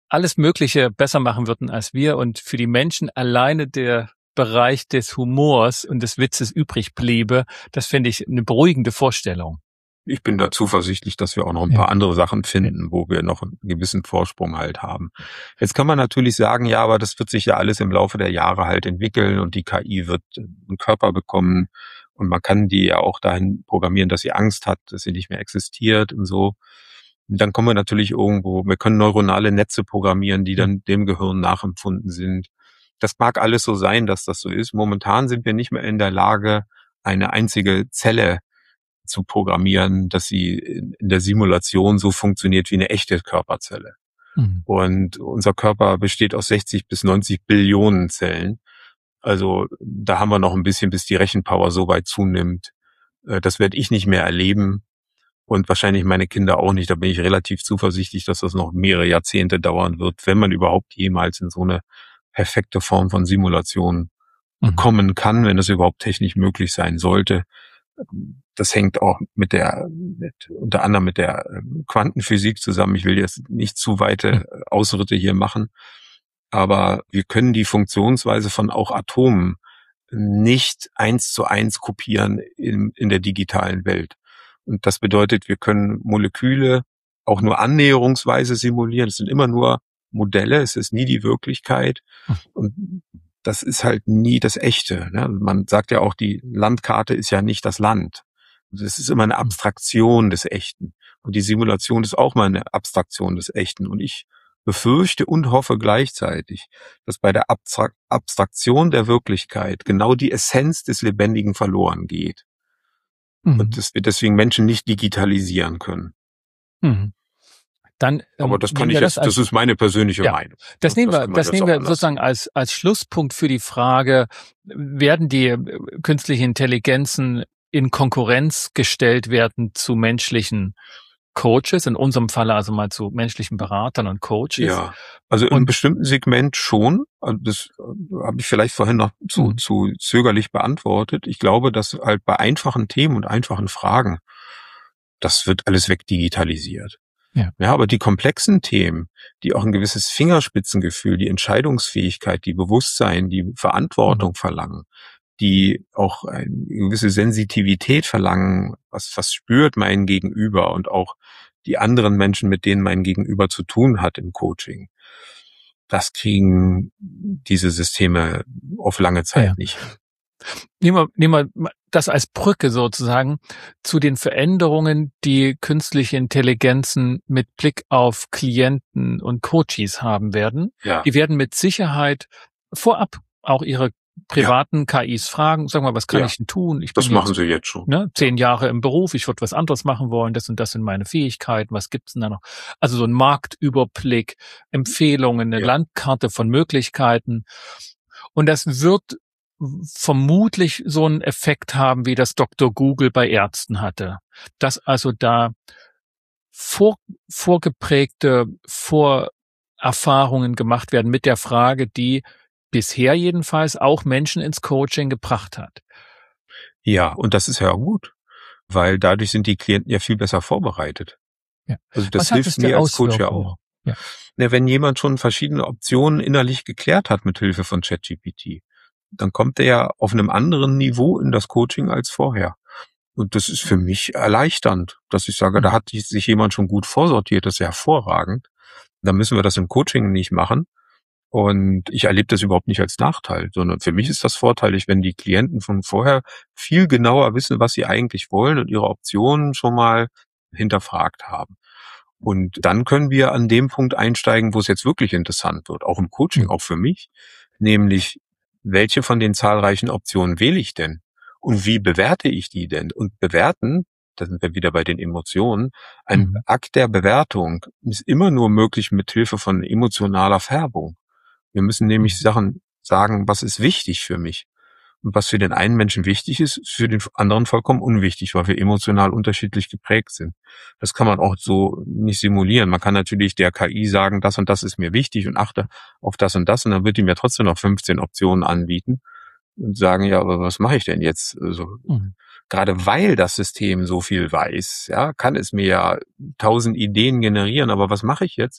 alles Mögliche besser machen würden als wir und für die Menschen alleine der Bereich des Humors und des Witzes übrig bliebe, das finde ich eine beruhigende Vorstellung. Ich bin da zuversichtlich, dass wir auch noch ein paar andere Sachen finden, wo wir noch einen gewissen Vorsprung halt haben. Jetzt kann man natürlich sagen, ja, aber das wird sich ja alles im Laufe der Jahre halt entwickeln und die KI wird einen Körper bekommen und man kann die ja auch dahin programmieren, dass sie Angst hat, dass sie nicht mehr existiert und so. Und dann kommen wir natürlich irgendwo, wir können neuronale Netze programmieren, die dann dem Gehirn nachempfunden sind. Das mag alles so sein, dass das so ist. Momentan sind wir nicht mehr in der Lage, eine einzige Zelle zu programmieren, dass sie in der Simulation so funktioniert wie eine echte Körperzelle. Mhm. Und unser Körper besteht aus 60 bis 90 Billionen Zellen. Also da haben wir noch ein bisschen, bis die Rechenpower so weit zunimmt. Das werde ich nicht mehr erleben und wahrscheinlich meine Kinder auch nicht. Da bin ich relativ zuversichtlich, dass das noch mehrere Jahrzehnte dauern wird, wenn man überhaupt jemals in so eine perfekte Form von Simulation kommen kann, wenn das überhaupt technisch möglich sein sollte. Das hängt auch unter anderem mit der Quantenphysik zusammen. Ich will jetzt nicht zu weite Ausritte hier machen, aber wir können die Funktionsweise von auch Atomen nicht 1:1 kopieren in der digitalen Welt. Und das bedeutet, wir können Moleküle auch nur annäherungsweise simulieren. Es sind immer nur Modelle, es ist nie die Wirklichkeit. Und das ist halt nie das Echte. Ne? Man sagt ja auch, die Landkarte ist ja nicht das Land. Das ist immer eine Abstraktion des Echten. Und die Simulation ist auch mal eine Abstraktion des Echten. Und ich befürchte und hoffe gleichzeitig, dass bei der Abstraktion der Wirklichkeit genau die Essenz des Lebendigen verloren geht. Und dass wir deswegen Menschen nicht digitalisieren können. Dann, aber das kann ich jetzt, das ist meine persönliche Meinung. Das nehmen wir sozusagen als Schlusspunkt für die Frage, werden die künstlichen Intelligenzen in Konkurrenz gestellt werden zu menschlichen Coaches, in unserem Falle also mal zu menschlichen Beratern und Coaches? Ja, also in einem bestimmten Segment schon. Also das habe ich vielleicht vorhin noch zu zögerlich beantwortet. Ich glaube, dass halt bei einfachen Themen und einfachen Fragen, das wird alles wegdigitalisiert. Ja, aber die komplexen Themen, die auch ein gewisses Fingerspitzengefühl, die Entscheidungsfähigkeit, die Bewusstsein, die Verantwortung verlangen, die auch eine gewisse Sensitivität verlangen, was spürt mein Gegenüber und auch die anderen Menschen, mit denen mein Gegenüber zu tun hat im Coaching. Das kriegen diese Systeme auf lange Zeit nicht. Nehmen wir das als Brücke sozusagen zu den Veränderungen, die künstliche Intelligenzen mit Blick auf Klienten und Coaches haben werden. Ja. Die werden mit Sicherheit vorab auch ihre privaten KIs fragen, sag mal, was kann ich denn tun? Das machen sie jetzt schon. 10 Jahre im Beruf, ich würde was anderes machen wollen, das und das sind meine Fähigkeiten, was gibt's denn da noch? Also so ein Marktüberblick, Empfehlungen, eine Landkarte von Möglichkeiten. Und das wird vermutlich so einen Effekt haben, wie das Dr. Google bei Ärzten hatte. Dass also da vorgeprägte Vorerfahrungen gemacht werden mit der Frage, die bisher jedenfalls auch Menschen ins Coaching gebracht hat. Ja, und das ist ja gut, weil dadurch sind die Klienten ja viel besser vorbereitet. Ja. Also das hilft mir als Coach ja auch. Ja. Wenn jemand schon verschiedene Optionen innerlich geklärt hat mit Hilfe von ChatGPT, dann kommt er ja auf einem anderen Niveau in das Coaching als vorher. Und das ist für mich erleichternd, dass ich sage, da hat sich jemand schon gut vorsortiert, das ist ja hervorragend. Dann müssen wir das im Coaching nicht machen. Und ich erlebe das überhaupt nicht als Nachteil, sondern für mich ist das vorteilig, wenn die Klienten von vorher viel genauer wissen, was sie eigentlich wollen und ihre Optionen schon mal hinterfragt haben. Und dann können wir an dem Punkt einsteigen, wo es jetzt wirklich interessant wird, auch im Coaching, auch für mich, nämlich welche von den zahlreichen Optionen wähle ich denn? Und wie bewerte ich die denn? Und bewerten, da sind wir wieder bei den Emotionen, ein Akt der Bewertung ist immer nur möglich mit Hilfe von emotionaler Färbung. Wir müssen nämlich Sachen sagen, was ist wichtig für mich? Und was für den einen Menschen wichtig ist, ist für den anderen vollkommen unwichtig, weil wir emotional unterschiedlich geprägt sind. Das kann man auch so nicht simulieren. Man kann natürlich der KI sagen, das und das ist mir wichtig und achte auf das und dann wird die mir trotzdem noch 15 Optionen anbieten und sagen, ja, aber was mache ich denn jetzt? Also, gerade weil das System so viel weiß, ja, kann es mir ja 1000 Ideen generieren, aber was mache ich jetzt?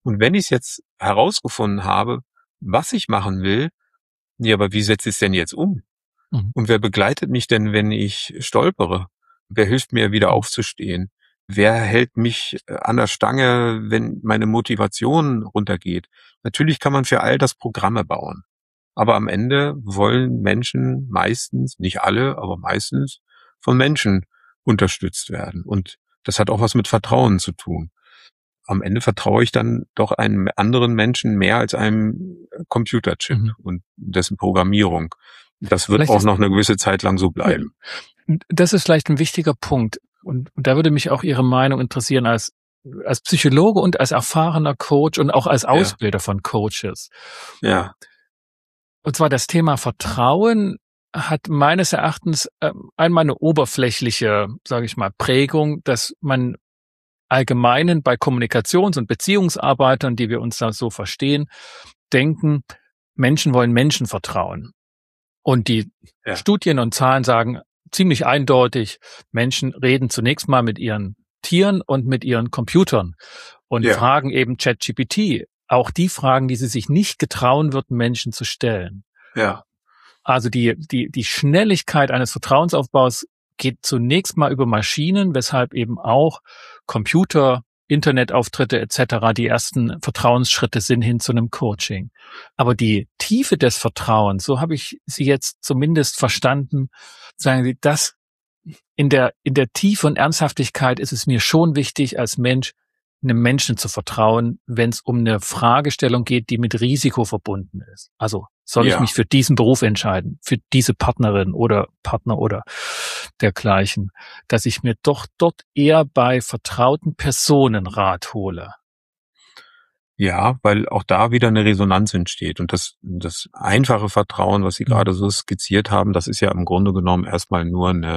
Und wenn ich es jetzt herausgefunden habe, was ich machen will, ja, aber wie setze ich es denn jetzt um? Und wer begleitet mich denn, wenn ich stolpere? Wer hilft mir, wieder aufzustehen? Wer hält mich an der Stange, wenn meine Motivation runtergeht? Natürlich kann man für all das Programme bauen. Aber am Ende wollen Menschen meistens, nicht alle, aber meistens von Menschen unterstützt werden. Und das hat auch was mit Vertrauen zu tun. Am Ende vertraue ich dann doch einem anderen Menschen mehr als einem Computerchip und dessen Programmierung. Das wird auch noch eine gewisse Zeit lang so bleiben. Das ist vielleicht ein wichtiger Punkt. Und da würde mich auch Ihre Meinung interessieren als Psychologe und als erfahrener Coach und auch als Ausbilder von Coaches. Ja. Und zwar das Thema Vertrauen hat meines Erachtens einmal eine oberflächliche, sage ich mal, Prägung, dass man allgemeinen bei Kommunikations- und Beziehungsarbeitern, die wir uns da so verstehen, denken, Menschen wollen Menschen vertrauen. Und die Studien und Zahlen sagen ziemlich eindeutig, Menschen reden zunächst mal mit ihren Tieren und mit ihren Computern und fragen eben ChatGPT auch die Fragen, die sie sich nicht getrauen würden, Menschen zu stellen. Ja. Also die Schnelligkeit eines Vertrauensaufbaus geht zunächst mal über Maschinen, weshalb eben auch Computer, Internetauftritte etc. die ersten Vertrauensschritte sind hin zu einem Coaching. Aber die Tiefe des Vertrauens, so habe ich Sie jetzt zumindest verstanden, sagen Sie, das in der Tiefe und Ernsthaftigkeit ist es mir schon wichtig, als Mensch einem Menschen zu vertrauen, wenn es um eine Fragestellung geht, die mit Risiko verbunden ist. Also soll ich mich für diesen Beruf entscheiden, für diese Partnerin oder Partner oder dergleichen, dass ich mir doch dort eher bei vertrauten Personen Rat hole. Ja, weil auch da wieder eine Resonanz entsteht. Und das einfache Vertrauen, was Sie gerade so skizziert haben, das ist ja im Grunde genommen erstmal nur ein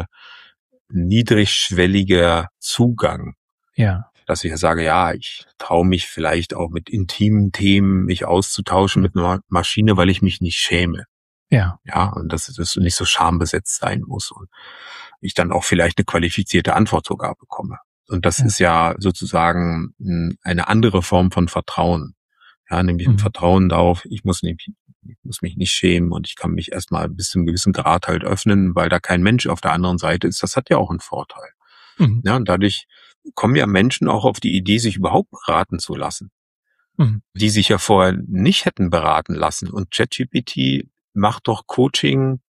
niedrigschwelliger Zugang. Ja. Dass ich ja sage, ja, ich traue mich vielleicht auch mit intimen Themen mich auszutauschen mit einer Maschine, weil ich mich nicht schäme. Ja. Ja, und dass das nicht so schambesetzt sein muss und ich dann auch vielleicht eine qualifizierte Antwort sogar bekomme. Und das ist ja sozusagen eine andere Form von Vertrauen. Ja, nämlich ein Vertrauen darauf, ich muss mich nicht schämen und ich kann mich erstmal bis zu einem gewissen Grad halt öffnen, weil da kein Mensch auf der anderen Seite ist. Das hat ja auch einen Vorteil. Ja, und dadurch kommen ja Menschen auch auf die Idee, sich überhaupt beraten zu lassen, die sich ja vorher nicht hätten beraten lassen. Und ChatGPT macht doch Coaching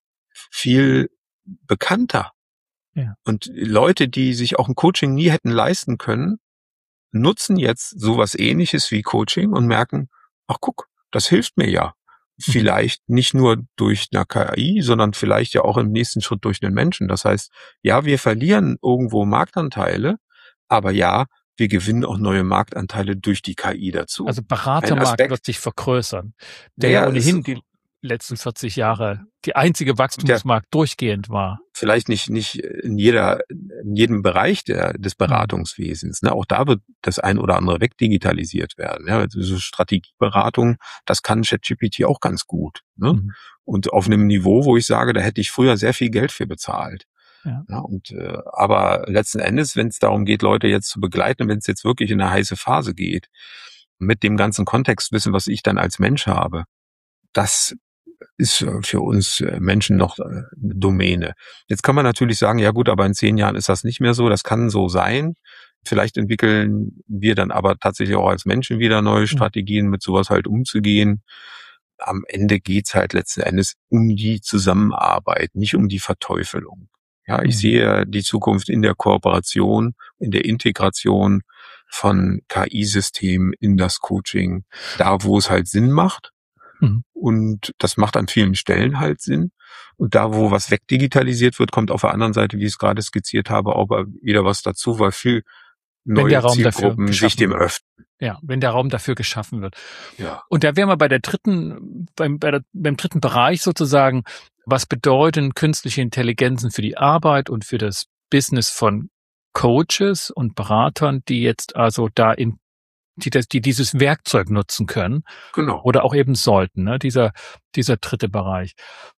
viel bekannter. Ja. Und Leute, die sich auch ein Coaching nie hätten leisten können, nutzen jetzt sowas Ähnliches wie Coaching und merken, ach guck, das hilft mir ja. Vielleicht nicht nur durch eine KI, sondern vielleicht ja auch im nächsten Schritt durch einen Menschen. Das heißt, ja, wir verlieren irgendwo Marktanteile, aber ja, wir gewinnen auch neue Marktanteile durch die KI dazu. Also Beratermarkt wird sich vergrößern, der ja ohnehin die letzten 40 Jahre die einzige Wachstumsmarkt durchgehend war. Vielleicht nicht in jedem Bereich des Beratungswesens. Ne? Auch da wird das ein oder andere wegdigitalisiert werden. Ja? Also so Strategieberatung, das kann ChatGPT auch ganz gut. Ne? Und auf einem Niveau, wo ich sage, da hätte ich früher sehr viel Geld für bezahlt. Ja, und aber letzten Endes, wenn es darum geht, Leute jetzt zu begleiten, wenn es jetzt wirklich in eine heiße Phase geht, mit dem ganzen Kontextwissen, was ich dann als Mensch habe, das ist für uns Menschen noch eine Domäne. Jetzt kann man natürlich sagen, ja gut, aber in 10 Jahren ist das nicht mehr so. Das kann so sein. Vielleicht entwickeln wir dann aber tatsächlich auch als Menschen wieder neue Strategien, mit sowas halt umzugehen. Am Ende geht's halt letzten Endes um die Zusammenarbeit, nicht um die Verteufelung. Ja, ich sehe die Zukunft in der Kooperation, in der Integration von KI-Systemen in das Coaching, da wo es halt Sinn macht. Und das macht an vielen Stellen halt Sinn. Und da, wo was wegdigitalisiert wird, kommt auf der anderen Seite, wie ich es gerade skizziert habe, auch wieder was dazu, weil viel neue Zielgruppen sich dem öffnen. Ja, wenn der Raum dafür geschaffen wird. Ja. Und da wären wir beim dritten Bereich sozusagen, was bedeuten künstliche Intelligenzen für die Arbeit und für das Business von Coaches und Beratern, die jetzt also die dieses Werkzeug nutzen können. Genau. Oder auch eben sollten, ne? Dieser dritte Bereich.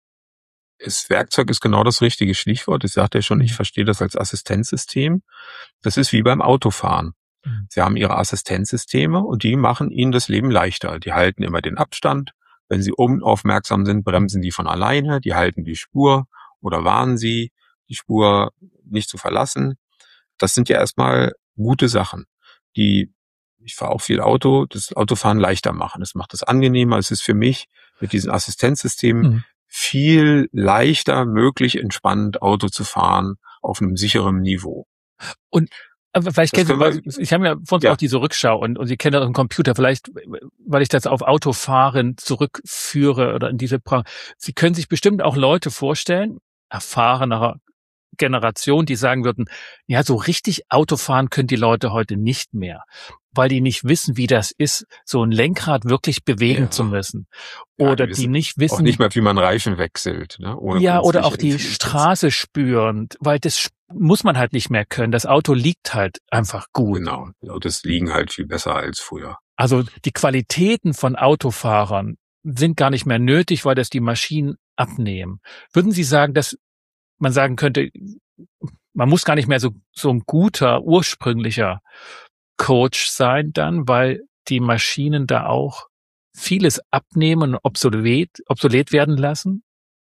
Das Werkzeug ist genau das richtige Stichwort. Ich sagte ja schon, ich verstehe das als Assistenzsystem. Das ist wie beim Autofahren. Sie haben ihre Assistenzsysteme und die machen ihnen das Leben leichter. Die halten immer den Abstand. Wenn sie unaufmerksam sind, bremsen die von alleine. Die halten die Spur oder warnen sie, die Spur nicht zu verlassen. Das sind ja erstmal gute Sachen, die, ich fahre auch viel Auto, das Autofahren leichter machen. Es macht es angenehmer. Es ist für mich mit diesen Assistenzsystemen viel leichter möglich, entspannt Auto zu fahren auf einem sicheren Niveau. Und aber vielleicht kennen Sie, ich habe ja von uns auch diese Rückschau und Sie kennen auch einen Computer, vielleicht, weil ich das auf Autofahren zurückführe oder in diese Sie können sich bestimmt auch Leute vorstellen, erfahrener Generation, die sagen würden, ja, so richtig Autofahren können die Leute heute nicht mehr, weil die nicht wissen, wie das ist, so ein Lenkrad wirklich bewegen zu müssen. Oder die nicht wissen. Auch nicht mehr, wie man Reifen wechselt. Ne? Ohne oder auch die Straße spüren, weil das muss man halt nicht mehr können. Das Auto liegt halt einfach gut. Genau, die Autos liegen halt viel besser als früher. Also die Qualitäten von Autofahrern sind gar nicht mehr nötig, weil das die Maschinen abnehmen. Würden Sie sagen, dass man sagen könnte, man muss gar nicht mehr so ein guter, ursprünglicher Coach sein dann, weil die Maschinen da auch vieles abnehmen und obsolet werden lassen?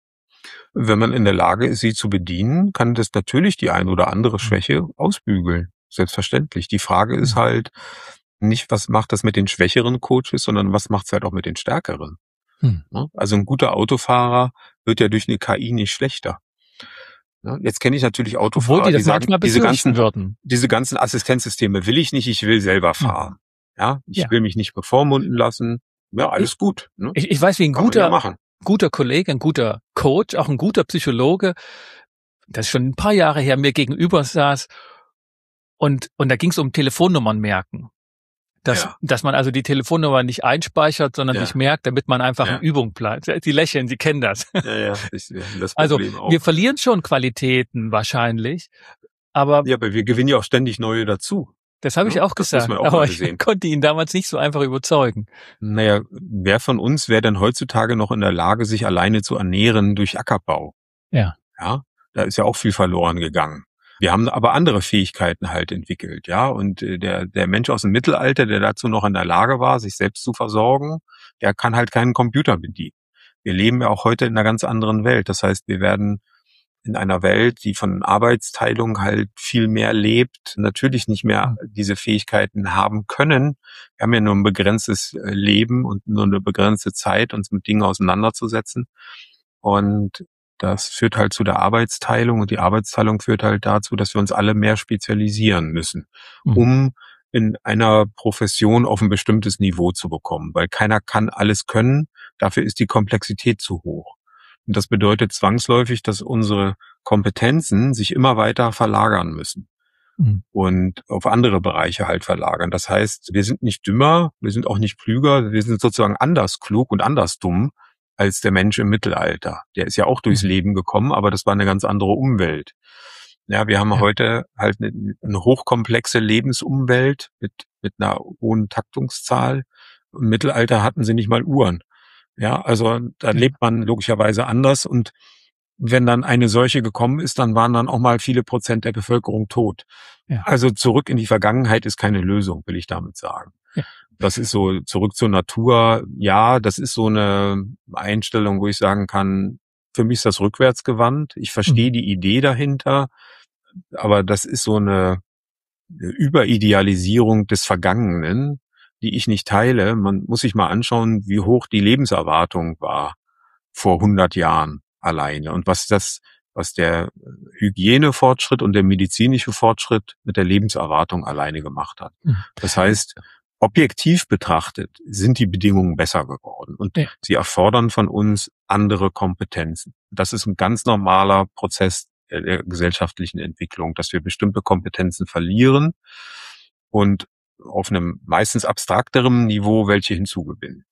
Wenn man in der Lage ist, sie zu bedienen, kann das natürlich die ein oder andere Schwäche ausbügeln. Selbstverständlich. Die Frage ist halt nicht, was macht das mit den schwächeren Coaches, sondern was macht es halt auch mit den stärkeren. Also ein guter Autofahrer wird ja durch eine KI nicht schlechter. Jetzt kenne ich natürlich Autofahrer, die sagen, diese ganzen Assistenzsysteme will ich nicht, ich will selber fahren. Ich will mich nicht bevormunden lassen. Ja, alles gut. Ne? Ich weiß, wie ein guter Kollege, ein guter Coach, auch ein guter Psychologe, das ist schon ein paar Jahre her, mir gegenüber saß und da ging es um Telefonnummern merken. Dass man also die Telefonnummer nicht einspeichert, sondern sich merkt, damit man einfach in Übung bleibt. Sie lächeln, Sie kennen das. Das also Problem auch. Wir verlieren schon Qualitäten wahrscheinlich, aber wir gewinnen ja auch ständig neue dazu. Das habe ich auch gesagt, aber ich konnte ihn damals nicht so einfach überzeugen. Naja, wer von uns wäre denn heutzutage noch in der Lage, sich alleine zu ernähren durch Ackerbau? Ja, da ist ja auch viel verloren gegangen. Wir haben aber andere Fähigkeiten halt entwickelt, und der Mensch aus dem Mittelalter, der dazu noch in der Lage war, sich selbst zu versorgen, der kann halt keinen Computer bedienen. Wir leben ja auch heute in einer ganz anderen Welt. Das heißt, wir werden in einer Welt, die von Arbeitsteilung halt viel mehr lebt, natürlich nicht mehr diese Fähigkeiten haben können. Wir haben ja nur ein begrenztes Leben und nur eine begrenzte Zeit, uns mit Dingen auseinanderzusetzen. Und das führt halt zu der Arbeitsteilung und die Arbeitsteilung führt halt dazu, dass wir uns alle mehr spezialisieren müssen, um in einer Profession auf ein bestimmtes Niveau zu bekommen, weil keiner kann alles können, dafür ist die Komplexität zu hoch. Und das bedeutet zwangsläufig, dass unsere Kompetenzen sich immer weiter verlagern müssen und auf andere Bereiche halt verlagern. Das heißt, wir sind nicht dümmer, wir sind auch nicht klüger, wir sind sozusagen anders klug und anders dumm als der Mensch im Mittelalter. Der ist ja auch durchs Leben gekommen, aber das war eine ganz andere Umwelt. Ja, wir haben heute halt eine hochkomplexe Lebensumwelt mit einer hohen Taktungszahl. Im Mittelalter hatten sie nicht mal Uhren. Ja, also da lebt man logischerweise anders und wenn dann eine Seuche gekommen ist, dann waren dann auch mal viele Prozent der Bevölkerung tot. Ja. Also zurück in die Vergangenheit ist keine Lösung, will ich damit sagen. Ja. Das ist so zurück zur Natur. Ja, das ist so eine Einstellung, wo ich sagen kann, für mich ist das rückwärtsgewandt. Ich verstehe die Idee dahinter, aber das ist so eine Überidealisierung des Vergangenen, die ich nicht teile. Man muss sich mal anschauen, wie hoch die Lebenserwartung war vor 100 Jahren alleine und was der Hygienefortschritt und der medizinische Fortschritt mit der Lebenserwartung alleine gemacht hat. Das heißt, objektiv betrachtet sind die Bedingungen besser geworden und sie erfordern von uns andere Kompetenzen. Das ist ein ganz normaler Prozess der gesellschaftlichen Entwicklung, dass wir bestimmte Kompetenzen verlieren und auf einem meistens abstrakteren Niveau welche hinzugewinnen.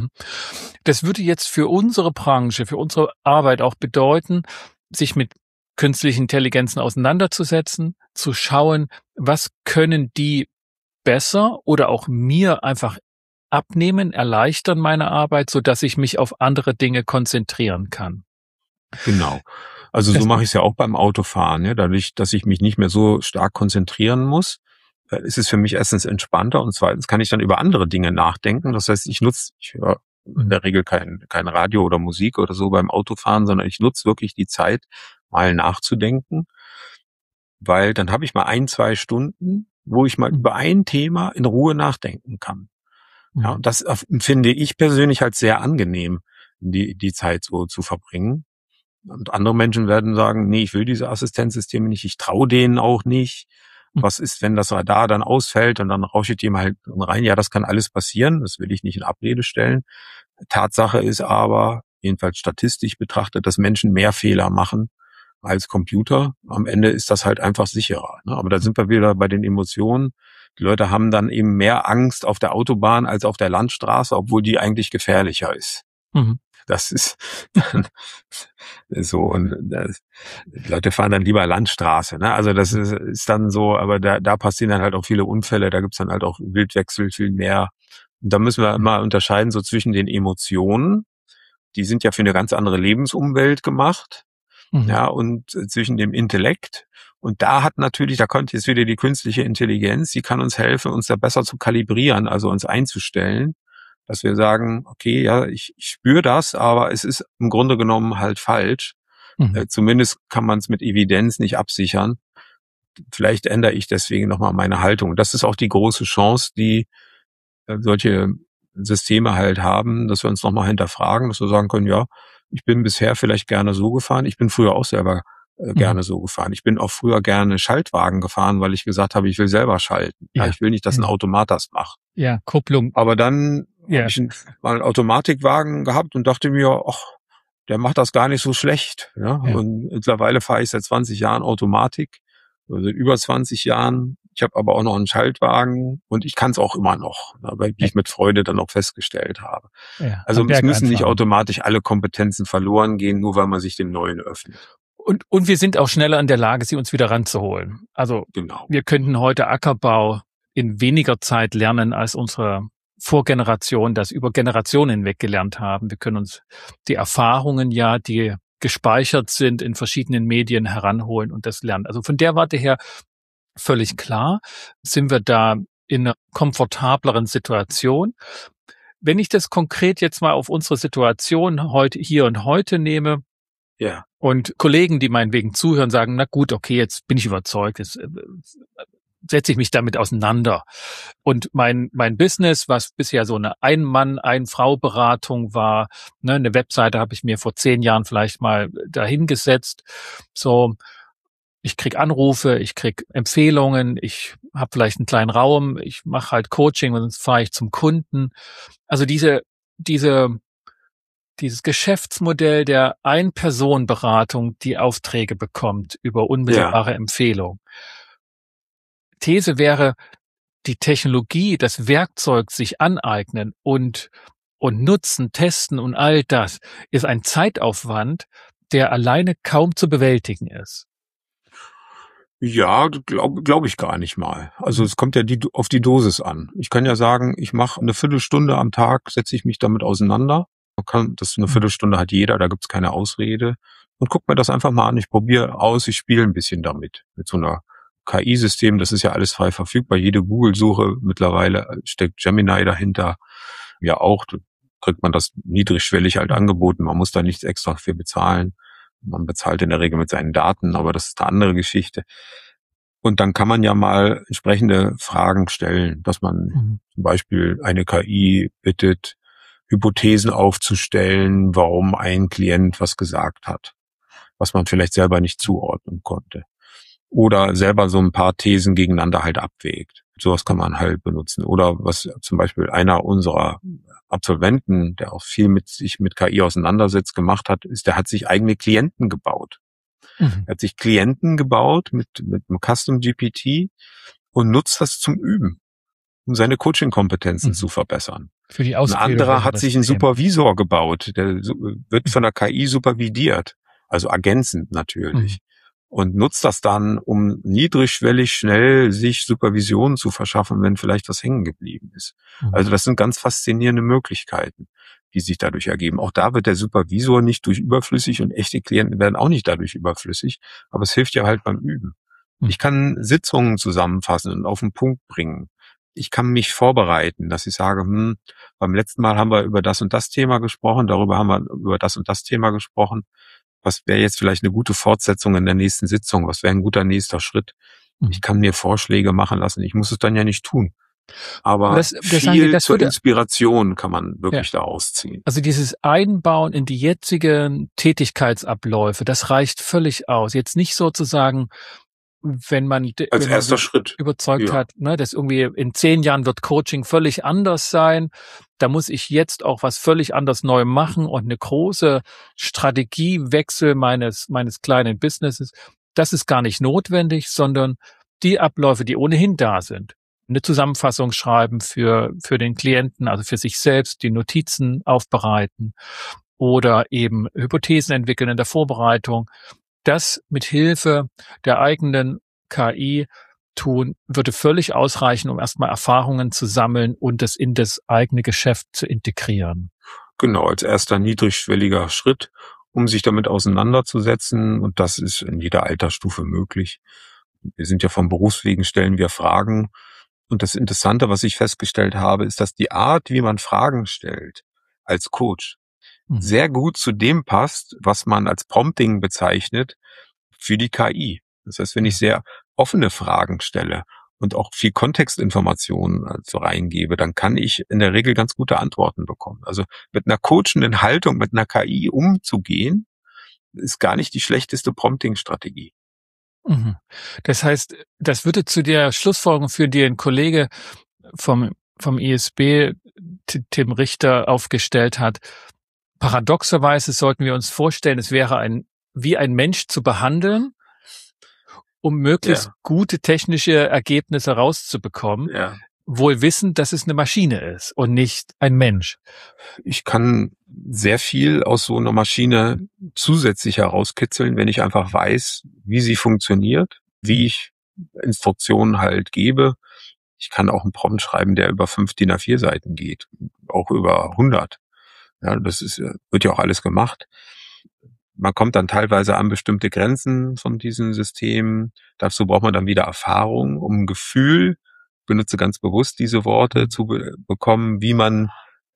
Das würde jetzt für unsere Branche, für unsere Arbeit auch bedeuten, sich mit künstlichen Intelligenzen auseinanderzusetzen, zu schauen, was können die besser oder auch mir einfach abnehmen, erleichtern meine Arbeit, so dass ich mich auf andere Dinge konzentrieren kann. Genau. Also so mache ich es ja auch beim Autofahren, dadurch, dass ich mich nicht mehr so stark konzentrieren muss, ist es für mich erstens entspannter und zweitens kann ich dann über andere Dinge nachdenken. Das heißt, ich höre in der Regel kein Radio oder Musik oder so beim Autofahren, sondern ich nutze wirklich die Zeit, mal nachzudenken, weil dann habe ich mal 1-2 Stunden, wo ich mal über ein Thema in Ruhe nachdenken kann. Ja, und das finde ich persönlich halt sehr angenehm, die Zeit so zu verbringen. Und andere Menschen werden sagen, nee, ich will diese Assistenzsysteme nicht, ich traue denen auch nicht. Was ist, wenn das Radar dann ausfällt und dann rauscht jemand halt rein? Ja, das kann alles passieren, das will ich nicht in Abrede stellen. Tatsache ist aber, jedenfalls statistisch betrachtet, dass Menschen mehr Fehler machen als Computer. Am Ende ist das halt einfach sicherer. Ne? Aber da sind wir wieder bei den Emotionen. Die Leute haben dann eben mehr Angst auf der Autobahn als auf der Landstraße, obwohl die eigentlich gefährlicher ist. Mhm. Das ist so, und die Leute fahren dann lieber Landstraße, ne? Also das ist dann so, aber da passieren dann halt auch viele Unfälle, da gibt's dann halt auch Wildwechsel viel mehr. Und da müssen wir immer unterscheiden so zwischen den Emotionen, die sind ja für eine ganz andere Lebensumwelt gemacht, ja, und zwischen dem Intellekt. Und da kommt jetzt wieder die künstliche Intelligenz, die kann uns helfen, uns da besser zu kalibrieren, also uns einzustellen, dass wir sagen, okay, ja, ich spüre das, aber es ist im Grunde genommen halt falsch. Zumindest kann man es mit Evidenz nicht absichern. Vielleicht ändere ich deswegen nochmal meine Haltung. Das ist auch die große Chance, die solche Systeme halt haben, dass wir uns nochmal hinterfragen, dass wir sagen können, ja, ich bin bisher vielleicht gerne so gefahren. Ich bin früher auch selber gerne so gefahren. Ich bin auch früher gerne Schaltwagen gefahren, weil ich gesagt habe, ich will selber schalten. Ja, ich will nicht, dass ein Automat das macht. Ja, Kupplung. Aber dann habe ich mal einen Automatikwagen gehabt und dachte mir, ach, der macht das gar nicht so schlecht. Ja? Und mittlerweile fahre ich seit 20 Jahren Automatik, also über 20 Jahren. Ich habe aber auch noch einen Schaltwagen und ich kann es auch immer noch, weil ich mit Freude dann auch festgestellt habe. Ja, also es müssen nicht automatisch alle Kompetenzen verloren gehen, nur weil man sich dem Neuen öffnet. Und wir sind auch schneller in der Lage, sie uns wieder ranzuholen. Also wir könnten heute Ackerbau in weniger Zeit lernen, als unsere Vorgeneration das über Generationen hinweg gelernt haben. Wir können uns die Erfahrungen die gespeichert sind, in verschiedenen Medien heranholen und das lernen. Also von der Warte her völlig klar, sind wir da in einer komfortableren Situation. Wenn ich das konkret jetzt mal auf unsere Situation heute, hier und heute nehme, und Kollegen, die meinetwegen zuhören, sagen, na gut, okay, jetzt bin ich überzeugt, jetzt setze ich mich damit auseinander. Und mein Business, was bisher so eine Ein-Mann-, Ein-Frau-Beratung war, ne, eine Webseite habe ich mir vor 10 Jahren vielleicht mal dahingesetzt. So, ich krieg Anrufe, ich krieg Empfehlungen, ich habe vielleicht einen kleinen Raum, ich mache halt Coaching und dann fahre ich zum Kunden. Also dieses Geschäftsmodell der Ein-Person-Beratung, die Aufträge bekommt über unmittelbare Empfehlung. These wäre, die Technologie, das Werkzeug sich aneignen und nutzen, testen und all das ist ein Zeitaufwand, der alleine kaum zu bewältigen ist. Ja, glaub ich gar nicht mal. Also es kommt ja auf die Dosis an. Ich kann ja sagen, ich mache eine Viertelstunde am Tag, setze ich mich damit auseinander. Das eine Viertelstunde hat jeder, da gibt's keine Ausrede. Und guck mir das einfach mal an. Ich probiere aus, ich spiele ein bisschen damit. Mit so einer KI-System, das ist ja alles frei verfügbar. Jede Google-Suche mittlerweile steckt Gemini dahinter. Ja auch, da kriegt man das niedrigschwellig halt angeboten. Man muss da nichts extra für bezahlen. Man bezahlt in der Regel mit seinen Daten, aber das ist eine andere Geschichte. Und dann kann man ja mal entsprechende Fragen stellen, dass man zum Beispiel eine KI bittet, Hypothesen aufzustellen, warum ein Klient was gesagt hat, was man vielleicht selber nicht zuordnen konnte. Oder selber so ein paar Thesen gegeneinander halt abwägt. Sowas kann man halt benutzen. Oder was zum Beispiel einer unserer Absolventen, der auch viel sich mit KI auseinandersetzt, gemacht hat, ist, der hat sich eigene Klienten gebaut. Er hat sich Klienten gebaut mit einem Custom GPT und nutzt das zum Üben, um seine Coaching-Kompetenzen zu verbessern. Für die Ein anderer hat sich einen Supervisor gebaut, der wird von der KI supervidiert, also ergänzend natürlich. Und nutzt das dann, um niedrigschwellig schnell sich Supervision zu verschaffen, wenn vielleicht was hängen geblieben ist. Also das sind ganz faszinierende Möglichkeiten, die sich dadurch ergeben. Auch da wird der Supervisor nicht durch überflüssig und echte Klienten werden auch nicht dadurch überflüssig, aber es hilft ja halt beim Üben. Ich kann Sitzungen zusammenfassen und auf den Punkt bringen. Ich kann mich vorbereiten, dass ich sage, beim letzten Mal haben wir über das und das Thema gesprochen, darüber haben wir über das und das Thema gesprochen. Was wäre jetzt vielleicht eine gute Fortsetzung in der nächsten Sitzung? Was wäre ein guter nächster Schritt? Ich kann mir Vorschläge machen lassen. Ich muss es dann ja nicht tun. Aber viel zur Inspiration kann man wirklich daraus ziehen. Also dieses Einbauen in die jetzigen Tätigkeitsabläufe, das reicht völlig aus. Jetzt nicht sozusagen, wenn man als erster Schritt überzeugt hat, ne, dass irgendwie in 10 Jahren wird Coaching völlig anders sein. Da muss ich jetzt auch was völlig anders neu machen und eine große Strategiewechsel meines kleinen Businesses. Das ist gar nicht notwendig, sondern die Abläufe, die ohnehin da sind. Eine Zusammenfassung schreiben für den Klienten, also für sich selbst, die Notizen aufbereiten oder eben Hypothesen entwickeln in der Vorbereitung. Das mit Hilfe der eigenen KI tun, würde völlig ausreichen, um erstmal Erfahrungen zu sammeln und das in das eigene Geschäft zu integrieren. Genau, als erster niedrigschwelliger Schritt, um sich damit auseinanderzusetzen. Und das ist in jeder Altersstufe möglich. Wir sind ja vom Berufswegen, stellen wir Fragen. Und das Interessante, was ich festgestellt habe, ist, dass die Art, wie man Fragen stellt als Coach, sehr gut zu dem passt, was man als Prompting bezeichnet für die KI. Das heißt, wenn ich sehr offene Fragen stelle und auch viel Kontextinformationen also reingebe, dann kann ich in der Regel ganz gute Antworten bekommen. Also mit einer coachenden Haltung, mit einer KI umzugehen, ist gar nicht die schlechteste Prompting-Strategie. Das heißt, das würde zu der Schlussfolgerung führen, die ein Kollege vom ISB, Tim Richter, aufgestellt hat. Paradoxerweise sollten wir uns vorstellen, es wäre wie ein Mensch zu behandeln, um möglichst gute technische Ergebnisse rauszubekommen, wohl wissend, dass es eine Maschine ist und nicht ein Mensch. Ich kann sehr viel aus so einer Maschine zusätzlich herauskitzeln, wenn ich einfach weiß, wie sie funktioniert, wie ich Instruktionen halt gebe. Ich kann auch einen Prompt schreiben, der über 5 DIN A4 Seiten geht, auch über 100. Ja, wird ja auch alles gemacht. Man kommt dann teilweise an bestimmte Grenzen von diesen Systemen. Dazu braucht man dann wieder Erfahrung, um ein Gefühl, ich benutze ganz bewusst diese Worte, zu bekommen, wie man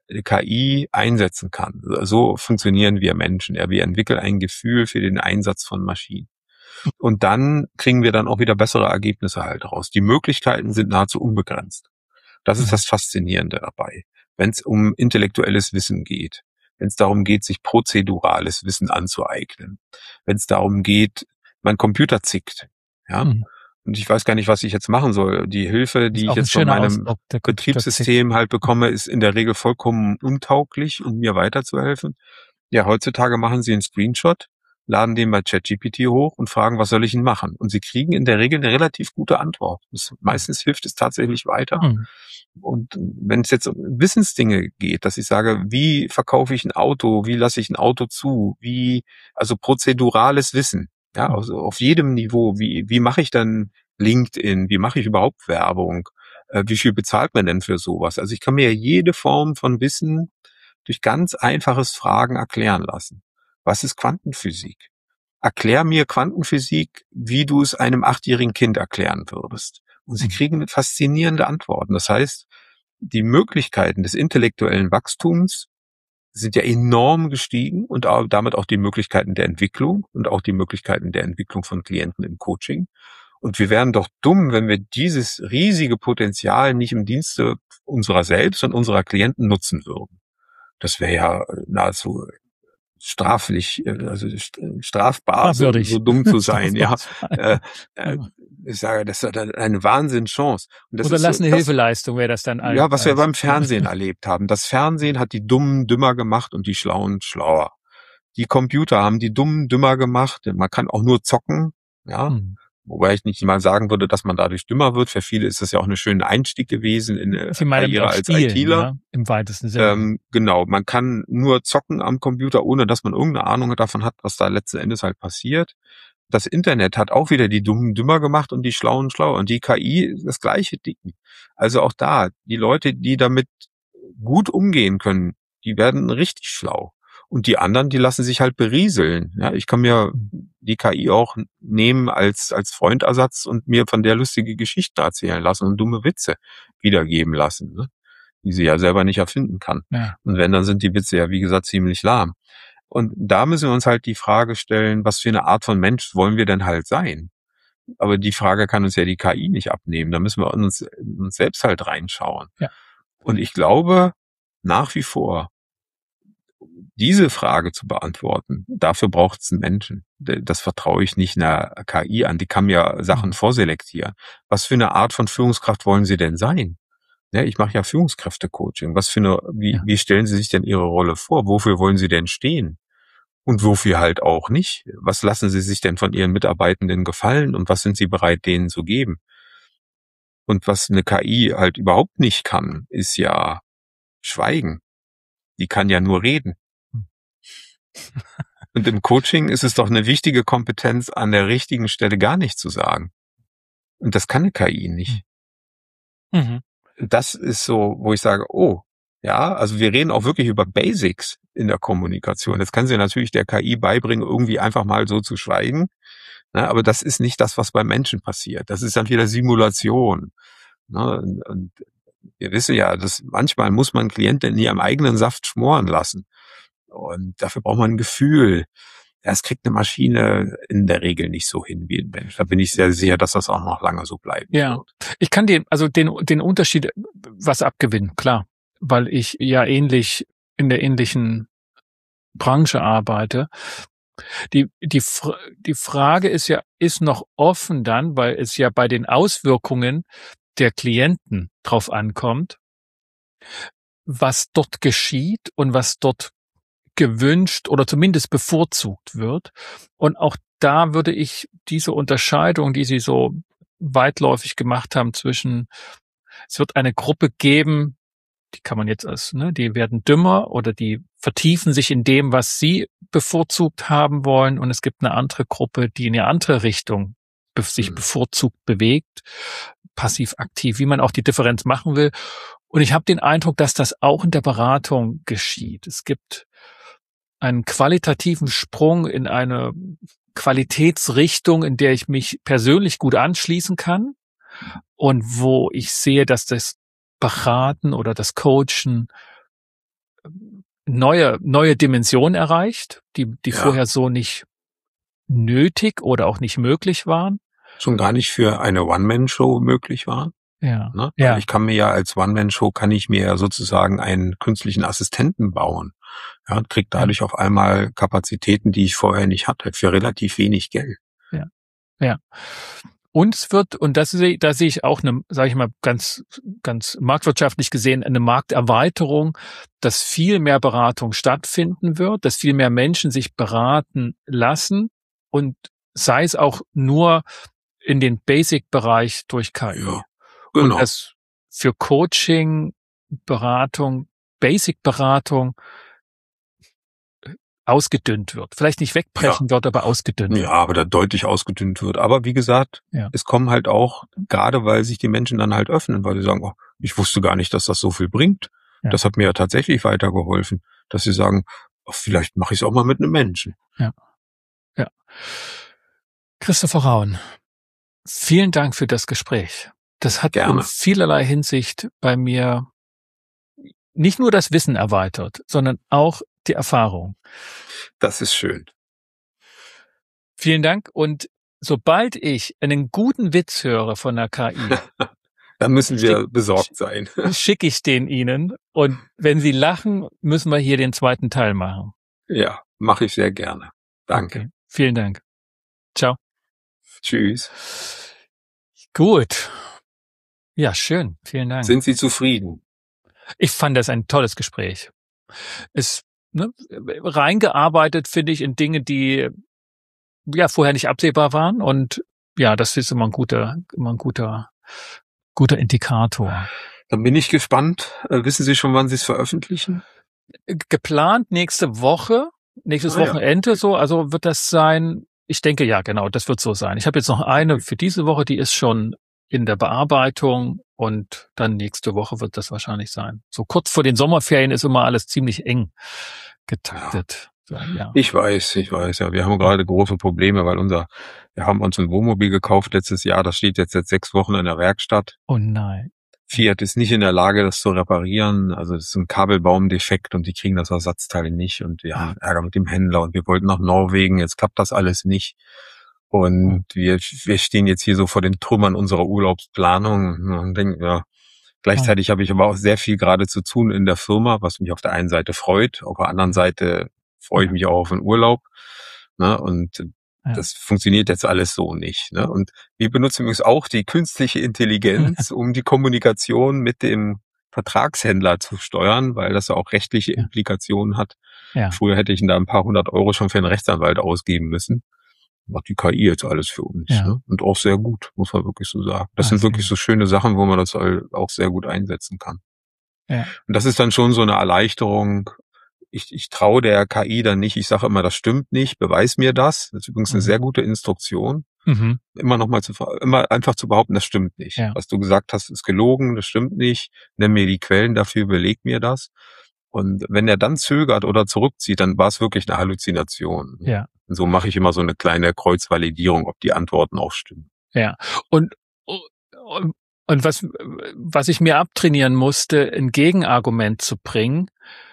KI einsetzen kann. So funktionieren wir Menschen. Ja, wir entwickeln ein Gefühl für den Einsatz von Maschinen. Und dann kriegen wir dann auch wieder bessere Ergebnisse halt raus. Die Möglichkeiten sind nahezu unbegrenzt. Das ist das Faszinierende dabei. Wenn es um intellektuelles Wissen geht, wenn es darum geht, sich prozedurales Wissen anzueignen, wenn es darum geht, mein Computer zickt, ja, und ich weiß gar nicht, was ich jetzt machen soll. Die Hilfe, die ich jetzt von meinem Betriebssystem halt bekomme, ist in der Regel vollkommen untauglich, um mir weiterzuhelfen. Ja, heutzutage machen Sie einen Screenshot, laden den bei ChatGPT hoch und fragen, was soll ich denn machen? Und Sie kriegen in der Regel eine relativ gute Antwort. Meistens hilft es tatsächlich weiter. Und wenn es jetzt um Wissensdinge geht, dass ich sage, wie verkaufe ich ein Auto, wie lasse ich ein Auto zu, also prozedurales Wissen, ja, also auf jedem Niveau, wie mache ich dann LinkedIn, wie mache ich überhaupt Werbung, wie viel bezahlt man denn für sowas? Also ich kann mir jede Form von Wissen durch ganz einfaches Fragen erklären lassen. Was ist Quantenphysik? Erklär mir Quantenphysik, wie du es einem 8-jährigen Kind erklären würdest. Und sie kriegen faszinierende Antworten. Das heißt, die Möglichkeiten des intellektuellen Wachstums sind ja enorm gestiegen und damit auch die Möglichkeiten der Entwicklung und auch die Möglichkeiten der Entwicklung von Klienten im Coaching. Und wir wären doch dumm, wenn wir dieses riesige Potenzial nicht im Dienste unserer selbst und unserer Klienten nutzen würden. Das wäre ja nahezu straflich, also strafbar, so dumm zu sein. Ich sage, das ist eine Wahnsinnschance. Und das Oder lass eine Hilfeleistung, wäre das dann alles. Ja, was wir beim Fernsehen erlebt haben. Das Fernsehen hat die Dummen dümmer gemacht und die Schlauen schlauer. Die Computer haben die Dummen dümmer gemacht. Man kann auch nur zocken, ja. Wobei ich nicht mal sagen würde, dass man dadurch dümmer wird. Für viele ist das ja auch ein schöner Einstieg gewesen in eine Karriere als ITler. Ja, im weitesten Sinne. Genau, man kann nur zocken am Computer, ohne dass man irgendeine Ahnung davon hat, was da letzten Endes halt passiert. Das Internet hat auch wieder die Dummen dümmer gemacht und die Schlauen schlauer. Und die KI das gleiche Ding. Also auch da, die Leute, die damit gut umgehen können, die werden richtig schlau. Und die anderen, die lassen sich halt berieseln. Ja, ich kann mir die KI auch nehmen als Freundersatz und mir von der lustige Geschichten erzählen lassen und dumme Witze wiedergeben lassen, ne? Die sie ja selber nicht erfinden kann. Ja. Und wenn, dann sind die Witze ja, wie gesagt, ziemlich lahm. Und da müssen wir uns halt die Frage stellen, was für eine Art von Mensch wollen wir denn halt sein? Aber die Frage kann uns ja die KI nicht abnehmen. Da müssen wir uns selbst halt reinschauen. Ja. Und ich glaube nach wie vor, diese Frage zu beantworten, dafür braucht es einen Menschen. Das vertraue ich nicht einer KI an. Die kann mir Sachen vorselektieren. Was für eine Art von Führungskraft wollen Sie denn sein? Ja, ich mache ja Führungskräfte-Coaching. Wie stellen Sie sich denn Ihre Rolle vor? Wofür wollen Sie denn stehen? Und wofür halt auch nicht? Was lassen Sie sich denn von Ihren Mitarbeitenden gefallen und was sind Sie bereit, denen zu geben? Und was eine KI halt überhaupt nicht kann, ist ja schweigen. Die kann ja nur reden. Und im Coaching ist es doch eine wichtige Kompetenz, an der richtigen Stelle gar nichts zu sagen. Und das kann eine KI nicht. Mhm. Das ist so, wo ich sage, oh, ja, also wir reden auch wirklich über Basics in der Kommunikation. Das kann sie natürlich der KI beibringen, irgendwie einfach mal so zu schweigen. Ne, aber das ist nicht das, was beim Menschen passiert. Das ist dann wieder Simulation. Ne, und wir wissen ja, dass manchmal muss man Klienten in ihrem eigenen Saft schmoren lassen. Und dafür braucht man ein Gefühl. Das kriegt eine Maschine in der Regel nicht so hin wie ein Mensch. Da bin ich sehr sicher, dass das auch noch lange so bleiben wird. Ich kann den Unterschied was abgewinnen, klar. Weil ich ja in der ähnlichen Branche arbeite. Die Frage ist noch offen dann, weil es ja bei den Auswirkungen der Klienten drauf ankommt, was dort geschieht und was dort gewünscht oder zumindest bevorzugt wird. Und auch da würde ich diese Unterscheidung, die Sie so weitläufig gemacht haben zwischen, es wird eine Gruppe geben, die kann man jetzt die werden dümmer oder die vertiefen sich in dem, was sie bevorzugt haben wollen. Und es gibt eine andere Gruppe, die in eine andere Richtung sich bevorzugt bewegt, passiv-aktiv, wie man auch die Differenz machen will. Und ich habe den Eindruck, dass das auch in der Beratung geschieht. Es gibt einen qualitativen Sprung in eine Qualitätsrichtung, in der ich mich persönlich gut anschließen kann und wo ich sehe, dass das Beraten oder das Coachen neue Dimensionen erreicht, die vorher so nicht nötig oder auch nicht möglich waren. Schon gar nicht für eine One-Man-Show möglich waren. Ja. Ne? Ja. Ich kann mir ja als One-Man-Show sozusagen einen künstlichen Assistenten bauen. Ja, und krieg dadurch auf einmal Kapazitäten, die ich vorher nicht hatte, für relativ wenig Geld. Ja. Und es wird, und da sehe ich auch eine, sage ich mal, ganz marktwirtschaftlich gesehen, eine Markterweiterung, dass viel mehr Beratung stattfinden wird, dass viel mehr Menschen sich beraten lassen und sei es auch nur in den Basic-Bereich durch KI. Ja, genau. Und dass für Coaching, Beratung, Basic-Beratung ausgedünnt wird. Vielleicht nicht wegbrechen wird, aber ausgedünnt wird. Ja, aber da deutlich ausgedünnt wird. Aber wie gesagt, es kommen halt auch, gerade weil sich die Menschen dann halt öffnen, weil sie sagen, oh, ich wusste gar nicht, dass das so viel bringt. Ja. Das hat mir ja tatsächlich weitergeholfen, dass sie sagen, oh, vielleicht mache ich es auch mal mit einem Menschen. Ja. Christopher Rauen, vielen Dank für das Gespräch. Das hat in vielerlei Hinsicht bei mir nicht nur das Wissen erweitert, sondern auch die Erfahrung. Das ist schön. Vielen Dank. Und sobald ich einen guten Witz höre von der KI, dann müssen wir besorgt sein. Schicke ich den Ihnen. Und wenn Sie lachen, müssen wir hier den zweiten Teil machen. Ja, mache ich sehr gerne. Danke. Okay. Vielen Dank. Ciao. Tschüss. Gut. Ja, schön. Vielen Dank. Sind Sie zufrieden? Ich fand das ein tolles Gespräch. Es reingearbeitet, finde ich, in Dinge, die ja vorher nicht absehbar waren. Und ja, das ist immer ein guter Indikator. Dann bin ich gespannt. Wissen Sie schon, wann Sie es veröffentlichen? Geplant nächstes Wochenende so. Also wird das sein. Ich denke, ja, genau, das wird so sein. Ich habe jetzt noch eine für diese Woche, die ist schon in der Bearbeitung und dann nächste Woche wird das wahrscheinlich sein. So kurz vor den Sommerferien ist immer alles ziemlich eng. getaktet. Ja. So, ja. Ich weiß, ja. Wir haben gerade große Probleme, weil wir haben uns ein Wohnmobil gekauft letztes Jahr, das steht jetzt seit 6 Wochen in der Werkstatt. Oh nein. Fiat ist nicht in der Lage, das zu reparieren. Also es ist ein Kabelbaumdefekt und die kriegen das Ersatzteil nicht. Und wir haben Ärger mit dem Händler und wir wollten nach Norwegen. Jetzt klappt das alles nicht. Und wir stehen jetzt hier so vor den Trümmern unserer Urlaubsplanung und denken, ja, gleichzeitig habe ich aber auch sehr viel gerade zu tun in der Firma, was mich auf der einen Seite freut. Auf der anderen Seite freue ich mich auch auf den Urlaub. Ne? Und das funktioniert jetzt alles so nicht. Ne? Und wir benutzen übrigens auch die künstliche Intelligenz, um die Kommunikation mit dem Vertragshändler zu steuern, weil das ja auch rechtliche Implikationen hat. Ja. Früher hätte ich da ein paar 100 € schon für einen Rechtsanwalt ausgeben müssen. Macht die KI jetzt alles für uns. Ja. Ne? Und auch sehr gut, muss man wirklich so sagen. Das sind wirklich so schöne Sachen, wo man das auch sehr gut einsetzen kann. Ja. Und das ist dann schon so eine Erleichterung. Ich traue der KI dann nicht. Ich sage immer, das stimmt nicht, beweis mir das. Das ist übrigens eine sehr gute Instruktion. Immer einfach zu behaupten, das stimmt nicht. Ja. Was du gesagt hast, ist gelogen, das stimmt nicht. Nenn mir die Quellen dafür, beleg mir das. Und wenn er dann zögert oder zurückzieht, dann war es wirklich eine Halluzination. Ja. Und so mache ich immer so eine kleine Kreuzvalidierung, ob die Antworten auch stimmen. Ja. Und was ich mir abtrainieren musste, ein Gegenargument zu bringen,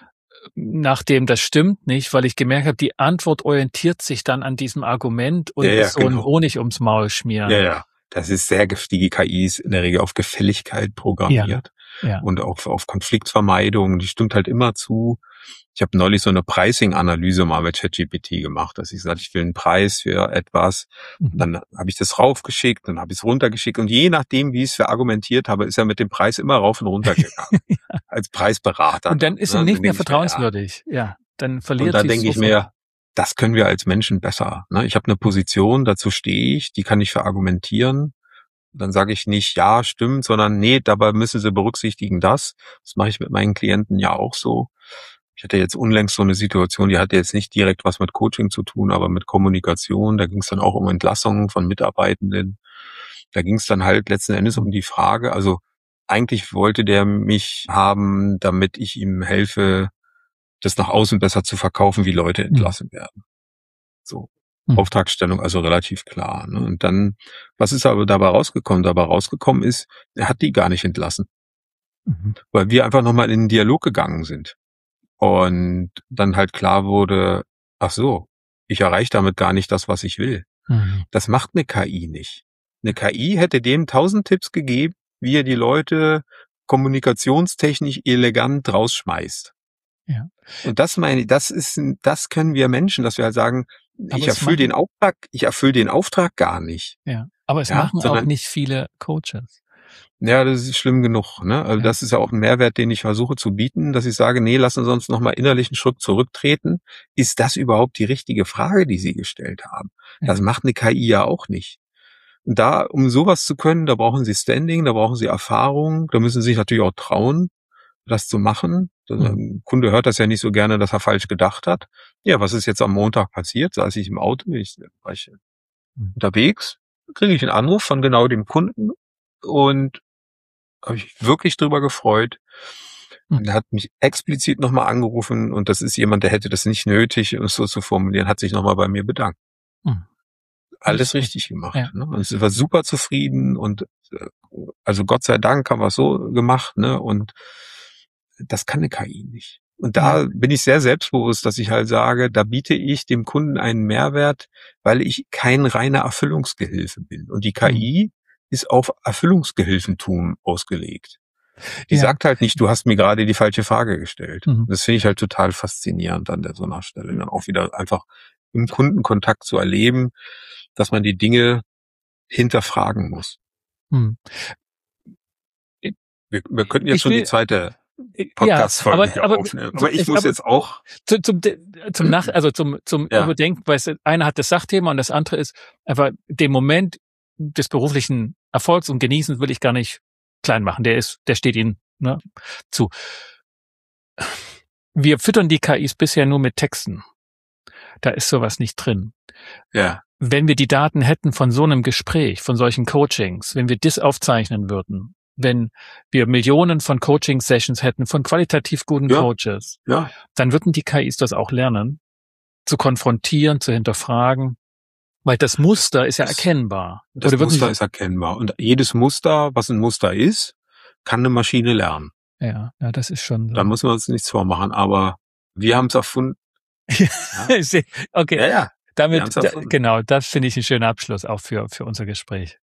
nachdem das stimmt nicht, weil ich gemerkt habe, die Antwort orientiert sich dann an diesem Argument und ist so ein Honig ums Maul schmieren. Ja. Das ist sehr giftige KIs in der Regel auf Gefälligkeit programmiert und auch auf Konfliktvermeidung. Die stimmt halt immer zu. Ich habe neulich so eine Pricing-Analyse mal mit ChatGPT gemacht, dass ich gesagt, ich will einen Preis für etwas. Dann habe ich das raufgeschickt, dann habe ich es runtergeschickt und je nachdem, wie ich es verargumentiert habe, ist er mit dem Preis immer rauf und runter gegangen. Als Preisberater. Und dann ist er nicht mehr vertrauenswürdig. Ja, dann verliert sie. Und da denke ich mir, das können wir als Menschen besser. Ne? Ich habe eine Position, dazu stehe ich, die kann ich verargumentieren. Dann sage ich nicht, ja, stimmt, sondern nee, dabei müssen Sie berücksichtigen das. Das mache ich mit meinen Klienten ja auch so. Ich hatte jetzt unlängst so eine Situation, die hatte jetzt nicht direkt was mit Coaching zu tun, aber mit Kommunikation. Da ging es dann auch um Entlassungen von Mitarbeitenden. Da ging es dann halt letzten Endes um die Frage, also eigentlich wollte der mich haben, damit ich ihm helfe, das nach außen besser zu verkaufen, wie Leute entlassen werden. So. Auftragsstellung also relativ klar. Ne? Und dann, was ist aber dabei rausgekommen? Dabei rausgekommen ist, er hat die gar nicht entlassen. Weil wir einfach nochmal in den Dialog gegangen sind. Und dann halt klar wurde, ach so, ich erreiche damit gar nicht das, was ich will. Das macht eine KI nicht. Eine KI hätte dem 1000 Tipps gegeben, wie er die Leute kommunikationstechnisch elegant rausschmeißt. Ja. Und das können wir Menschen, dass wir halt sagen, ich erfülle den Auftrag gar nicht. Ja. Aber es machen auch nicht viele Coaches. Ja, das ist schlimm genug, ne? Also das ist ja auch ein Mehrwert, den ich versuche zu bieten, dass ich sage, nee, lassen Sie uns noch mal innerlich einen Schritt zurücktreten. Ist das überhaupt die richtige Frage, die Sie gestellt haben? Das macht eine KI ja auch nicht. Und da, um sowas zu können, da brauchen Sie Standing, da brauchen Sie Erfahrung, da müssen Sie sich natürlich auch trauen, das zu machen. Ein Kunde hört das ja nicht so gerne, dass er falsch gedacht hat. Ja, was ist jetzt am Montag passiert? Saß ich im Auto, war ich unterwegs, kriege ich einen Anruf von genau dem Kunden und habe ich wirklich drüber gefreut. Und er hat mich explizit nochmal angerufen und das ist jemand, der hätte das nicht nötig, um es so zu formulieren, hat sich nochmal bei mir bedankt. Alles richtig gemacht. Ja. Ne? Und es war super zufrieden und also Gott sei Dank haben wir es so gemacht, ne? Und das kann eine KI nicht. Und da bin ich sehr selbstbewusst, dass ich halt sage, da biete ich dem Kunden einen Mehrwert, weil ich kein reiner Erfüllungsgehilfe bin. Und die KI ist auf Erfüllungsgehilfentum ausgelegt. Die sagt halt nicht, du hast mir gerade die falsche Frage gestellt. Das finde ich halt total faszinierend an so einer Stelle. Dann auch wieder einfach im Kundenkontakt zu erleben, dass man die Dinge hinterfragen muss. Wir könnten jetzt schon die zweite Podcast-Folge aufnehmen. Aber ich muss jetzt auch zum Überdenken, weil das eine hat das Sachthema und das andere ist einfach den Moment des beruflichen Erfolgs und Genießens will ich gar nicht klein machen. Der steht Ihnen zu. Wir füttern die KIs bisher nur mit Texten. Da ist sowas nicht drin. Ja. Wenn wir die Daten hätten von so einem Gespräch, von solchen Coachings, wenn wir das aufzeichnen würden, wenn wir Millionen von Coaching-Sessions hätten, von qualitativ guten Coaches, dann würden die KIs das auch lernen, zu konfrontieren, zu hinterfragen, weil das Muster ist ja erkennbar. Das Muster ist erkennbar. Und jedes Muster, was ein Muster ist, kann eine Maschine lernen. Ja, das ist schon so. Da müssen wir uns nichts vormachen, aber wir haben es erfunden. Okay, damit, genau, das finde ich einen schönen Abschluss auch für unser Gespräch.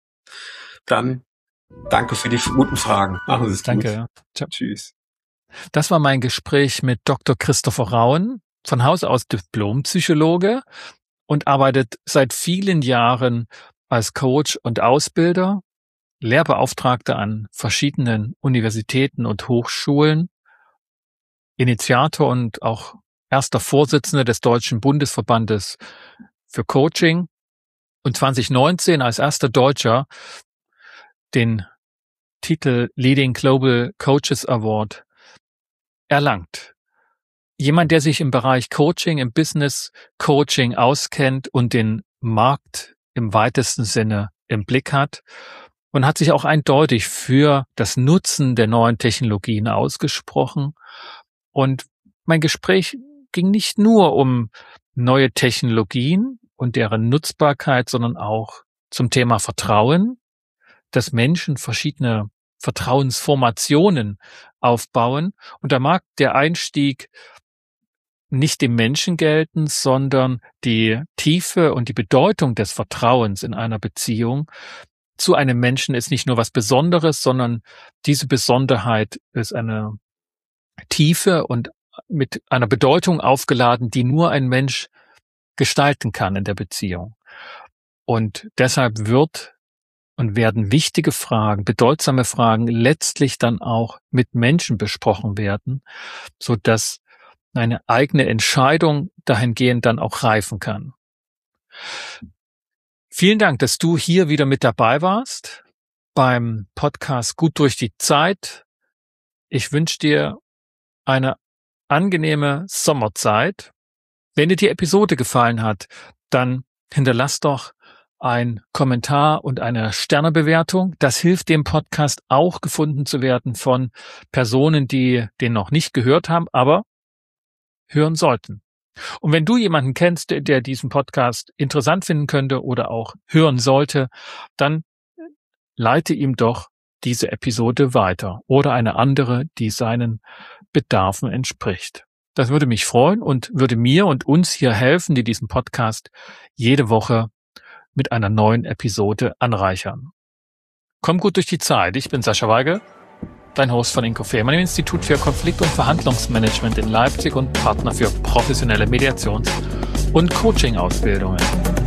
Dann danke für die guten Fragen. Machen Sie es gut. Danke. Ciao. Tschüss. Das war mein Gespräch mit Dr. Christopher Rauen, von Haus aus Diplompsychologe und arbeitet seit vielen Jahren als Coach und Ausbilder, Lehrbeauftragter an verschiedenen Universitäten und Hochschulen, Initiator und auch erster Vorsitzender des Deutschen Bundesverbandes für Coaching und 2019 als erster Deutscher den Titel Leading Global Coaches Award erlangt. Jemand, der sich im Bereich Coaching, im Business Coaching auskennt und den Markt im weitesten Sinne im Blick hat und hat sich auch eindeutig für das Nutzen der neuen Technologien ausgesprochen. Und mein Gespräch ging nicht nur um neue Technologien und deren Nutzbarkeit, sondern auch zum Thema Vertrauen, dass Menschen verschiedene Vertrauensformationen aufbauen. Und da mag der Einstieg nicht dem Menschen gelten, sondern die Tiefe und die Bedeutung des Vertrauens in einer Beziehung zu einem Menschen ist nicht nur was Besonderes, sondern diese Besonderheit ist eine Tiefe und mit einer Bedeutung aufgeladen, die nur ein Mensch gestalten kann in der Beziehung. Und deshalb werden wichtige Fragen, bedeutsame Fragen letztlich dann auch mit Menschen besprochen werden, so dass eine eigene Entscheidung dahingehend dann auch reifen kann. Vielen Dank, dass du hier wieder mit dabei warst beim Podcast Gut durch die Zeit. Ich wünsche dir eine angenehme Sommerzeit. Wenn dir die Episode gefallen hat, dann hinterlass doch ein Kommentar und eine Sternebewertung. Das hilft dem Podcast auch gefunden zu werden von Personen, die den noch nicht gehört haben, aber hören sollten. Und wenn du jemanden kennst, der diesen Podcast interessant finden könnte oder auch hören sollte, dann leite ihm doch diese Episode weiter oder eine andere, die seinen Bedarfen entspricht. Das würde mich freuen und würde mir und uns hier helfen, die diesen Podcast jede Woche mit einer neuen Episode anreichern. Komm gut durch die Zeit. Ich bin Sascha Weigel, dein Host von Inko Fehrmann im Institut für Konflikt- und Verhandlungsmanagement in Leipzig und Partner für professionelle Mediations- und Coaching-Ausbildungen.